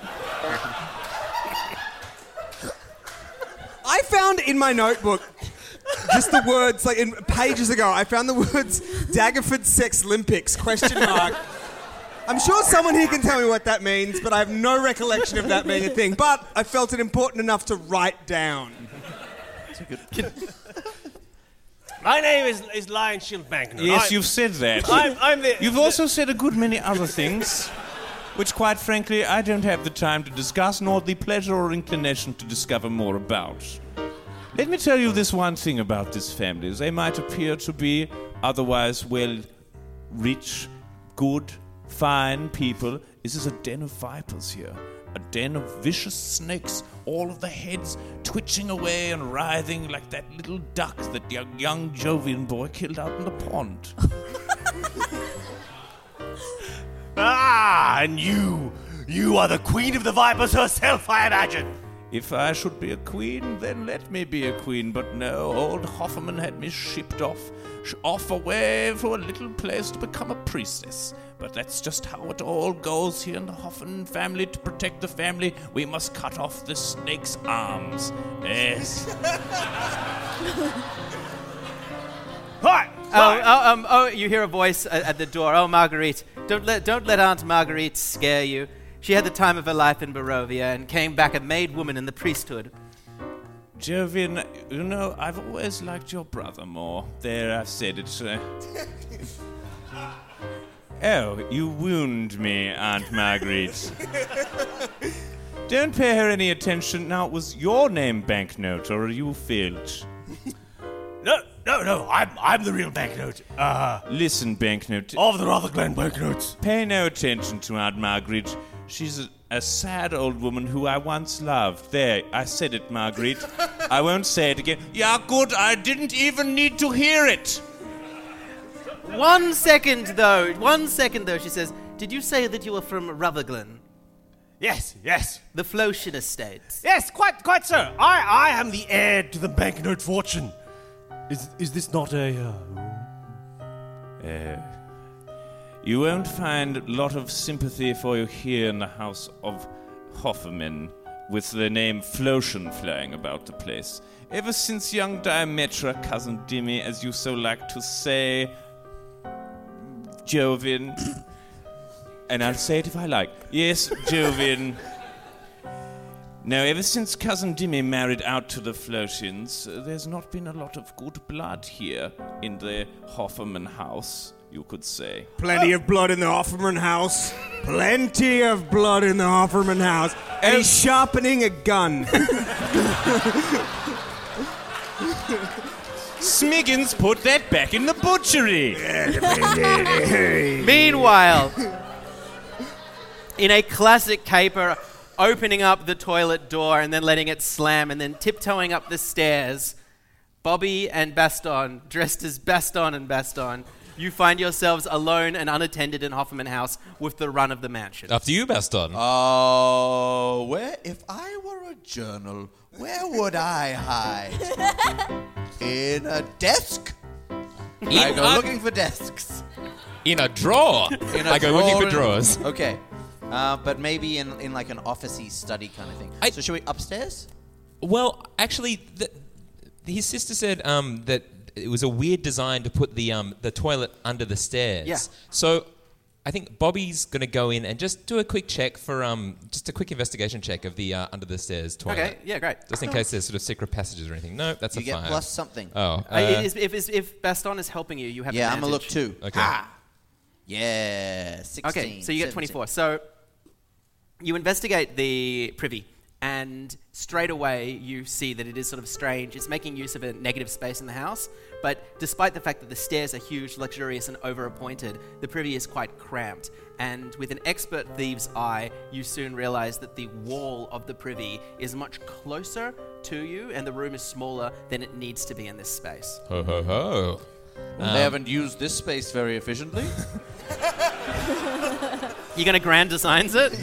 G: I found in my notebook just the words, like in pages ago, I found the words Daggerford Sex Olympics, question mark. I'm sure someone here can tell me what that means, but I have no recollection of that being a thing. But I felt it important enough to write down.
F: My name is, is Lion Shield Banknote.
J: Yes,
F: I'm,
J: you've said that.
F: I'm, I'm the.
J: You've also said a good many other things, which, quite frankly, I don't have the time to discuss, nor the pleasure or inclination to discover more about. Let me tell you this one thing about this family. They might appear to be otherwise, well, rich, good, fine people. This is a den of vipers here. A den of vicious snakes, all of the heads twitching away and writhing like that little duck that young, young Jovian boy killed out in the pond.
F: Ah, and you, you are the queen of the vipers herself, I imagine.
J: If I should be a queen, then let me be a queen. But no, old Hofferman had me shipped off, sh- off away for a little place to become a priestess. But that's just how it all goes here in the Hoffen family. To protect the family, we must cut off the snake's arms. Yes.
F: Hi.
C: Oh, oh, um, oh! You hear a voice at, at the door. Oh, Marguerite, don't let don't let Aunt Marguerite scare you. She had the time of her life in Barovia and came back a made woman in the priesthood.
J: Jovian, you know, I've always liked your brother more. There, I've said it. Uh... Oh, you wound me, Aunt Marguerite. Don't pay her any attention. Now, was your name Banknote, or are you Filch?
F: No, no, no, I'm, I'm the real Banknote. Uh,
J: Listen, Banknote.
F: of the Rotherglen Banknotes.
J: Pay no attention to Aunt Marguerite. She's a, a sad old woman who I once loved. There, I said it, Marguerite. I won't say it again. Yeah, good, I didn't even need to hear it.
C: One second, though. One second, though. She says, "Did you say that you were from Rotherglen,
F: Yes, yes.
C: the Flotian estates?"
F: Yes, quite, quite so. I, I am the heir to the banknote fortune. Is, is this not a? Uh...
J: Uh, you won't find a lot of sympathy for you here in the house of Hofferman, with the name Flotian flying about the place. Ever since young Diametra, cousin Dimmy, as you so like to say, Jovian, and I'll say it if I like. Yes, Jovian. Now, ever since cousin Dimmy married out to the Flotians, uh, there's not been a lot of good blood here in the Hofferman house, you could say.
L: Plenty of blood in the Hofferman house. Plenty of blood in the Hofferman house. And he's sharpening a gun.
J: Smiggins put that back in the butchery.
C: Meanwhile, in a classic caper, opening up the toilet door and then letting it slam and then tiptoeing up the stairs, Bobby and Baston, dressed as Baston and Baston, you find yourselves alone and unattended in Hofferman House with the run of the mansion.
D: After you, Baston.
H: Oh, where? If I were a journal, where would I hide? In a desk? I
D: In
H: go
D: a-
H: looking for desks.
D: In a drawer.
H: In a
D: I go looking for
H: drawer.
D: drawers.
H: Okay. Uh, but maybe in, in like an office-y study kind of thing.
D: I-
H: so should we upstairs?
D: Well, actually, the, his sister said um, that it was a weird design to put the um, the toilet under the stairs.
C: Yeah.
D: So I think Bobby's going to go in and just do a quick check for um, just a quick investigation check of the uh, under the stairs toilet.
C: Okay, yeah, great.
D: Just in case there's sort of secret passages or anything. No, that's
H: You
D: a
H: get
D: five.
H: plus something.
D: Oh,
C: Uh,
D: uh,
C: if, if, if Baston is helping you, you have
H: Yeah, I'm
C: advantage.
H: a look two.
D: Okay.
H: Ah. Yeah, sixteen.
C: Okay, so you get
H: seventeen.
C: twenty-four. So you investigate the privy, and straight away you see that it is sort of strange. It's making use of a negative space in the house, but despite the fact that the stairs are huge, luxurious, and over-appointed, the privy is quite cramped. And with an expert thief's eye, you soon realize that the wall of the privy is much closer to you, and the room is smaller than it needs to be in this space.
D: Ho, ho, ho.
H: Well, they haven't used this space very efficiently.
C: You gonna grand designs it?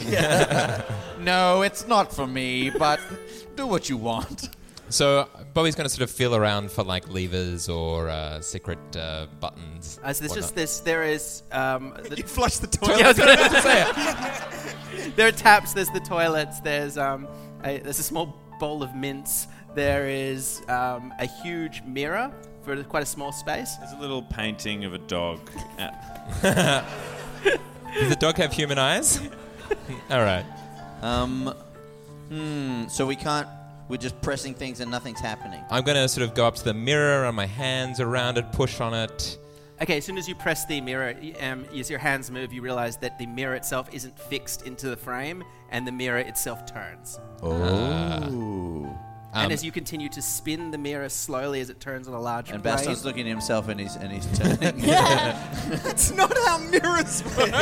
H: No, it's not for me, but do what you want.
D: So Bobby's going to sort of feel around for like levers or uh, secret uh, buttons.
C: As there's
D: whatnot.
C: just this, there is. Um, the,
G: You flush the toilet.
C: Yeah, I was gonna say it. There are taps. There's the toilets. There's um, a, there's a small bowl of mints. There is um, a huge mirror for quite a small space.
J: There's a little painting of a dog. Uh,
D: Does the dog have human eyes? All right.
H: Um, hmm. So we can't. We're just pressing things and nothing's happening.
D: I'm going to sort of go up to the mirror, run my hands around it, push on it.
C: Okay, as soon as you press the mirror, y- um, as your hands move, you realize that the mirror itself isn't fixed into the frame, and the mirror itself turns.
H: Oh.
C: And
D: Um,
C: as you continue to spin the mirror slowly as it turns on a large
H: And
C: blade,
H: Baston's looking at himself and he's and he's turning.
G: It's not how mirrors work.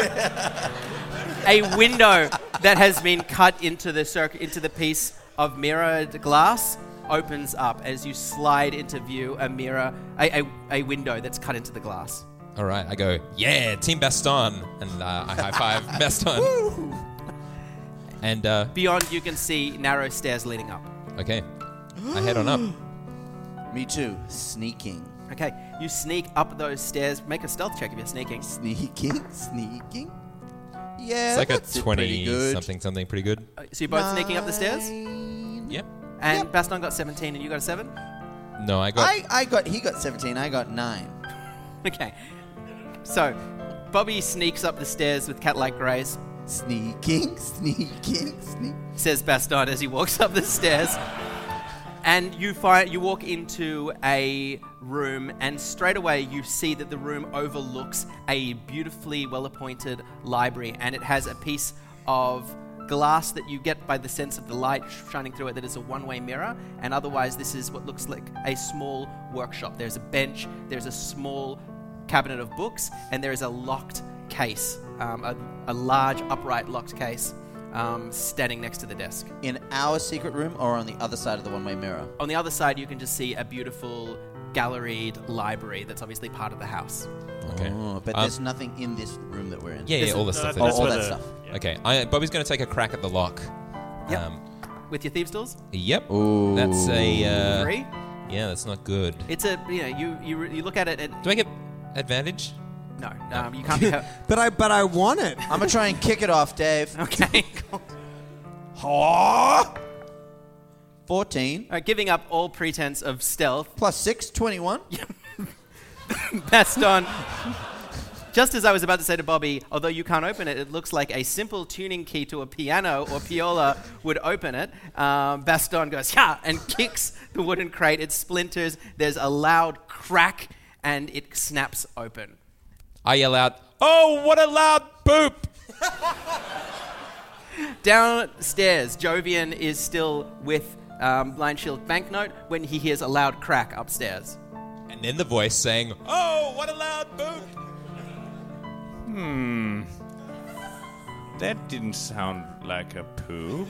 C: a window that has been cut into the circ- into the piece of mirrored glass opens up as you slide into view a mirror, a, a, a window that's cut into the glass.
D: All right. I go, yeah, Team Baston. And uh, I high five Baston. And, uh,
C: Beyond, you can see narrow stairs leading up.
D: okay. I head on up.
H: Me too. Sneaking.
C: Okay, you sneak up those stairs. Make a stealth check if you're sneaking.
H: Sneaking. Sneaking. Yeah.
D: It's like a
H: that's it, pretty
D: twenty
H: good.
D: something, something pretty good.
C: Uh, So you're both sneaking up the stairs?
D: Yep.
C: And Baston got seventeen and you got a seven?
D: No, I got...
H: I, I got. He got seventeen. I got nine.
C: Okay. So, Bobby sneaks up the stairs with cat-like grace,
H: Sneaking. Sneaking. Sneak.
C: says Baston as he walks up the stairs. And you find you walk into a room, and straight away you see that the room overlooks a beautifully well-appointed library, and it has a piece of glass that you get by the sense of the light shining through it that is a one-way mirror, and otherwise this is what looks like a small workshop. There's a bench, there's a small cabinet of books, and there is a locked case, um, a, a large upright locked case um, standing next to the desk.
H: In our secret room or on the other side of the one-way mirror?
C: On the other side, you can just see a beautiful galleried library that's obviously part of the house.
D: Okay.
H: Oh, but
D: Um,
H: there's nothing in this room that we're in.
D: Yeah, yeah, all the stuff.
H: Oh,
D: that
H: all
D: is-
H: that stuff.
D: Okay. I, Bobby's going to take a crack at the lock.
C: Yep.
D: Um,
C: With your thieves' tools?
D: Yep.
H: Ooh.
D: That's a... Uh,
C: Three?
D: Yeah, that's not good.
C: It's a, you know, you, you, you look at it and...
D: Do I get advantage?
C: No, um, you can't be... hel-
L: But I but I want it.
H: I'm gonna try and kick it off, Dave.
C: Okay.
H: fourteen.
C: All right, giving up all pretense of stealth,
H: Plus six, twenty-one.
C: Baston... Just as I was about to say to Bobby, although you can't open it, it looks like a simple tuning key to a piano or viola would open it. Um, Baston goes, yeah, and kicks the wooden crate. It splinters. There's a loud crack, and it snaps open.
D: I yell out, oh, what a loud boop!
C: Downstairs, Jovian is still with um, Blind Shield Banknote when he hears a loud crack upstairs.
D: And then the voice saying, oh, what a loud boop!
J: Hmm. That didn't sound like a poop.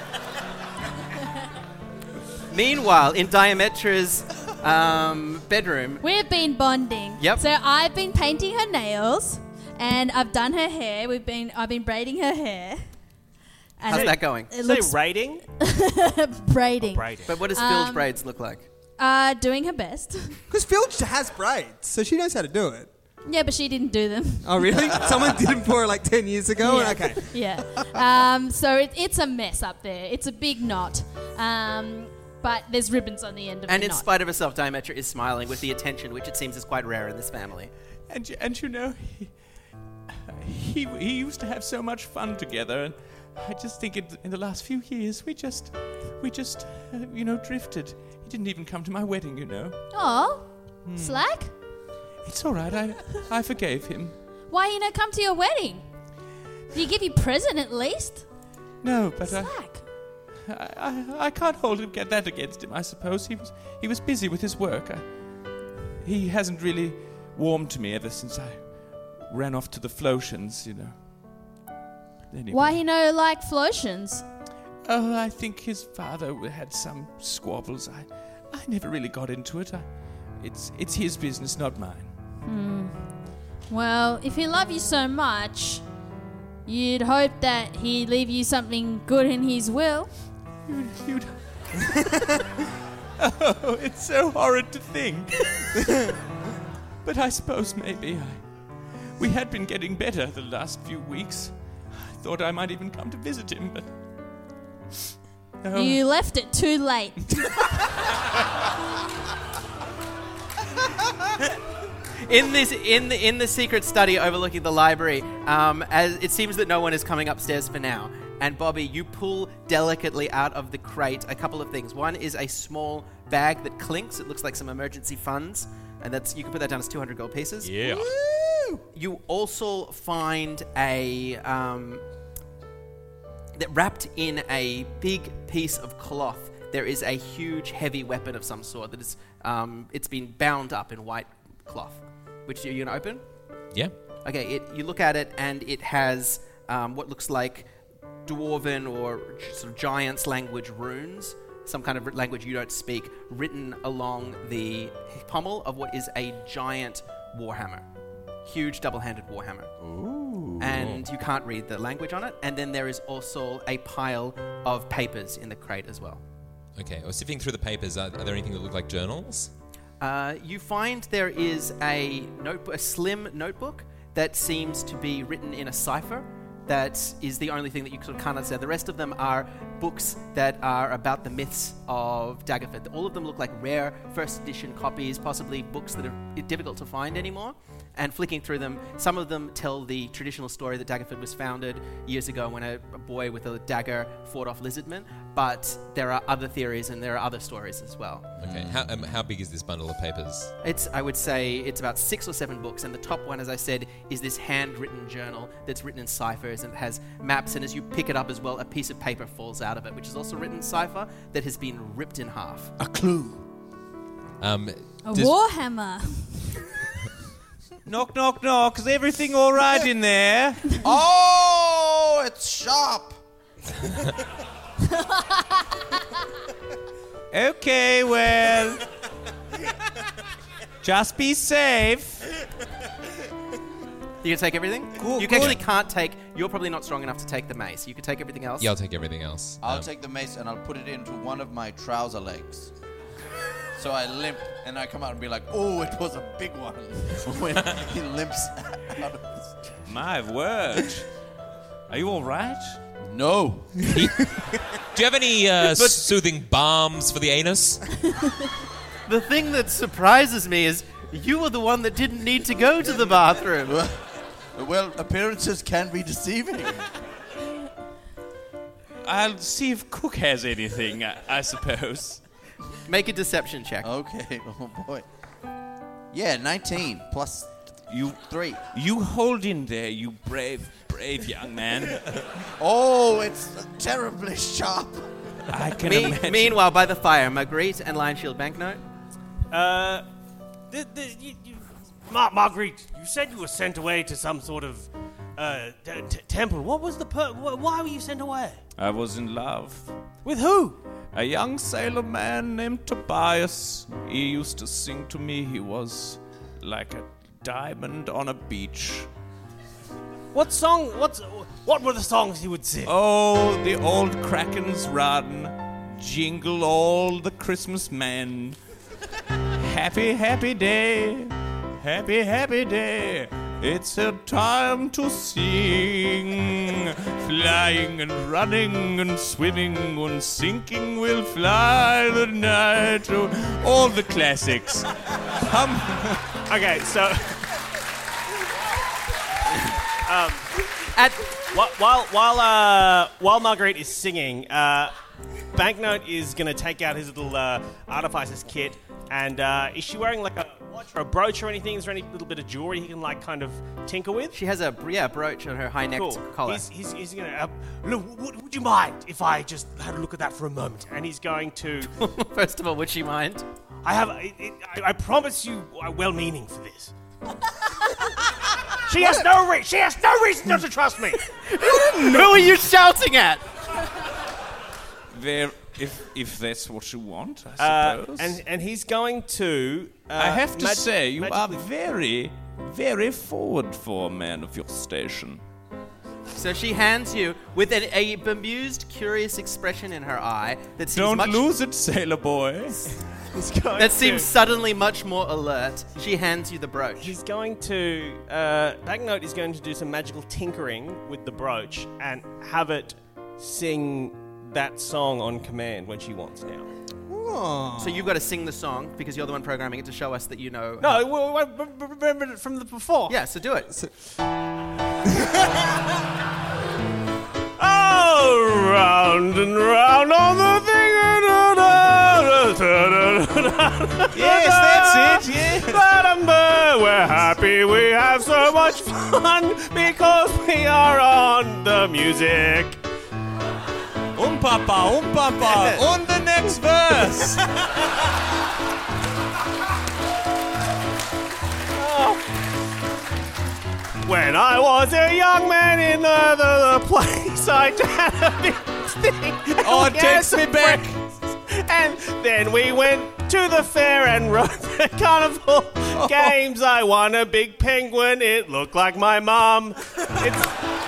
C: Meanwhile, in Diametra's um, bedroom,
I: We've been bonding.
C: Yep.
I: So I've been painting her nails, and I've done her hair. We've been I've been braiding her hair. And
C: how's
I: it-
C: that going?
I: It
F: Say
I: looks
F: rating?
I: braiding.
F: Braiding.
C: But what does Phil's
I: Um,
C: braids look like?
I: Uh, doing her best.
L: Because Filch has braids, so she knows how to do it.
I: Yeah, but she didn't do them.
L: Oh, really? Someone did it for her like ten years ago?
I: Yeah.
L: Okay.
I: Yeah. Um, so it, it's a mess up there. It's a big knot. Um, but there's ribbons on the end of
C: And
I: the
C: in
I: knot.
C: spite of herself, Diametra is smiling with the attention, which it seems is quite rare in this family.
J: And you, and you know, he, he he used to have so much fun together, and I just think it, in the last few years we just we just uh, you know drifted. He didn't even come to my wedding, you know.
I: Oh,
J: Hmm.
I: slack?
J: It's all right. I I forgave him.
I: Why you not come to your wedding? Did he give you present at least?
J: No, but I,
I: Slack.
J: I I I can't hold him, get that against him. I suppose he was he was busy with his work. I, he hasn't really warmed to me ever since I ran off to the Flotians, you know. Anyway.
I: Why you no like Flotians?
J: Oh, I think his father had some squabbles. I, I never really got into it. I, it's it's his business, not mine.
I: Hmm. Well, if he loved you so much, you'd hope that he'd leave you something good in his will.
J: You'd, you'd oh, it's so horrid to think. But I suppose maybe I, we had been getting better the last few weeks. I thought I might even come to visit him, but no.
I: You left it too late.
C: In this, in the in the secret study overlooking the library, um, as it seems that no one is coming upstairs for now. And Bobby, you pull delicately out of the crate a couple of things. One is a small bag that clinks. It looks like some emergency funds, and that's you can put that down as two hundred gold pieces.
D: Yeah.
C: Woo! You also find a um, that wrapped in a big piece of cloth. There is a huge, heavy weapon of some sort that is um, it's been bound up in white cloth. Which are you gonna open?
D: Yeah.
C: Okay. It, you look at it, and it has um, what looks like dwarven or sort of giants' language runes, some kind of language you don't speak, written along the pommel of what is a giant warhammer, huge double-handed warhammer.
D: Ooh.
C: And you can't read the language on it. And then there is also a pile of papers in the crate as well.
D: Okay. I was sifting through the papers. Are, are there anything that look like journals?
C: Uh, you find there is a notebook, a slim notebook that seems to be written in a cipher. That is the only thing that you sort of can't understand. The rest of them are books that are about the myths of Daggerford. All of them look like rare first edition copies, possibly books that are difficult to find anymore. And flicking through them, some of them tell the traditional story that Daggerford was founded years ago when a, a boy with a dagger fought off lizardmen. But there are other theories and there are other stories as well.
D: Okay. How um, how big is this bundle of papers?
C: It's, I would say, it's about six or seven books, and the top one, as I said, is this handwritten journal that's written in ciphers and it has maps, and as you pick it up as well, a piece of paper falls out of it, which is also written in cipher that has been ripped in half.
H: A clue.
D: Um,
I: A
D: does-
I: warhammer.
J: Knock, knock, knock. Is everything all right in there?
H: Oh, it's sharp.
J: Okay, well, just be safe.
C: You can take everything?
J: Cool,
C: you
J: cool.
C: actually can't take... You're probably not strong enough to take the mace. You can take everything else?
D: Yeah, I'll take everything else.
H: I'll
D: Um,
H: take the mace and I'll put it into one of my trouser legs. So I limp and I come out and be like, oh, it was a big one. When he limps out of his...
J: My word. Are you all right?
H: No.
D: he- Do you have any uh, soothing balms for the anus?
C: The thing that surprises me is you were the one that didn't need to go to the bathroom.
H: Well, appearances can be deceiving.
J: I'll see if Cook has anything, I, I suppose.
C: Make a deception check.
H: Okay, oh boy. Yeah, nineteen plus
J: You
H: three.
J: You hold in there, you brave, brave young man.
H: Oh, it's terribly sharp.
J: I can
C: Me-
J: imagine.
C: meanwhile, by the fire, Marguerite and Lion Shield Banknote.
F: Uh, the, the, you, you, Mar- Marguerite, you said you were sent away to some sort of uh, t- t- temple. What was the per- wh- why were you sent away?
J: I was in love.
F: With who?
J: A young sailor man named Tobias. He used to sing to me. He was like a diamond on a beach.
F: What song? What's what were the songs he would sing?
J: Oh, the old Kraken's Run. Jingle all the Christmas men. Happy, happy day. Happy, happy day. It's a time to sing. Flying and running and swimming and sinking will fly the night. Oh, all the classics. Um,
F: okay, so um, at wh- while while uh, while Marguerite is singing, uh, Banknote is going to take out his little uh, artificer's kit. And uh, is she wearing like a watch or a brooch or anything? Is there any little bit of jewelry he can like kind of tinker with?
C: She has a yeah brooch on her high-necked
F: cool.
C: collar.
F: He's, he's, he's going to, uh, look, would, would you mind if I just had a look at that for a moment? And he's going to...
C: First of all, would she mind?
F: I have, it, it, I, I promise you I'm well-meaning for this. she has no re- She has no reason not to trust me.
C: Who are you shouting at?
J: There... If if that's what you want, I suppose.
F: Uh, and and he's going to. Uh,
J: I have to
F: mag-
J: say, you
F: magically-
J: are very, very forward for a man of your station.
C: So she hands you, with an, a bemused, curious expression in her eye that seems
J: Don't
C: much,
J: lose it, sailor boy.
C: that seems suddenly much more alert. She hands you the brooch.
F: He's going to. Uh, Banknote is going to do some magical tinkering with the brooch and have it sing that song on command when she wants now.
C: Oh. So you've got to sing the song because you're the one programming it to show us that you know.
F: No, I well, I remembered it from the before.
C: Yeah, so do it. So
F: oh, round and round on the thing.
J: Yes, that's it. Yeah.
F: We're happy. We have so much fun because we are on the music.
J: Um papa, um papa, on the next verse.
F: Oh. When I was a young man in the, the, the place, I had a big thing.
J: Oh, it takes me back.
F: And then we went to the fair and rode the carnival oh. games. I won a big penguin. It looked like my mum. It's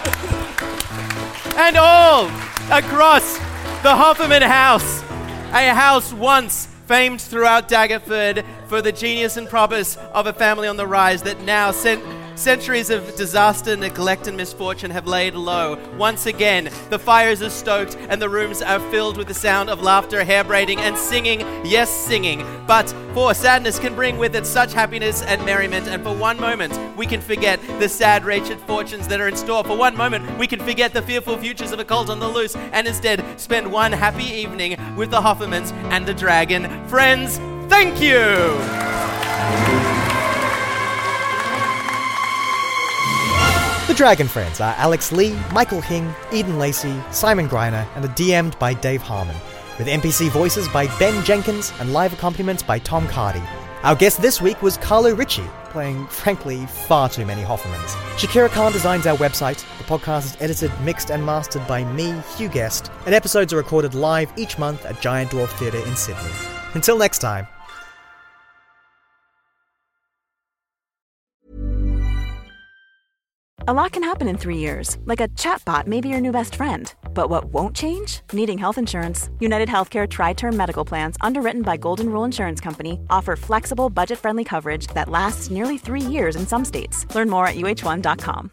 C: and all across the Hofferman house, a house once famed throughout Daggerford for the genius and prowess of a family on the rise that now sent centuries of disaster, neglect, and misfortune have laid low. Once again, the fires are stoked and the rooms are filled with the sound of laughter, hair braiding, and singing. Yes, singing. But for sadness can bring with it such happiness and merriment, and for one moment we can forget the sad, wretched fortunes that are in store. For one moment we can forget the fearful futures of a cult on the loose, and instead spend one happy evening with the Hoffermans and the dragon. Friends, thank you!
B: The Dragon Friends are Alex Lee, Michael Hing, Eden Lacey, Simon Greiner, and are D M'd by Dave Harmon, with N P C voices by Ben Jenkins and live accompaniments by Tom Cardy. Our guest this week was Carlo Ricci, playing, frankly, far too many Hoffermans. Shakira Khan designs our website. The podcast is edited, mixed, and mastered by me, Hugh Guest, and episodes are recorded live each month at Giant Dwarf Theatre in Sydney. Until next time.
K: A lot can happen in three years, like a chatbot may be your new best friend. But what won't change? Needing health insurance. United Healthcare Tri-Term Medical Plans, underwritten by Golden Rule Insurance Company, offer flexible, budget-friendly coverage that lasts nearly three years in some states. Learn more at U H one dot com.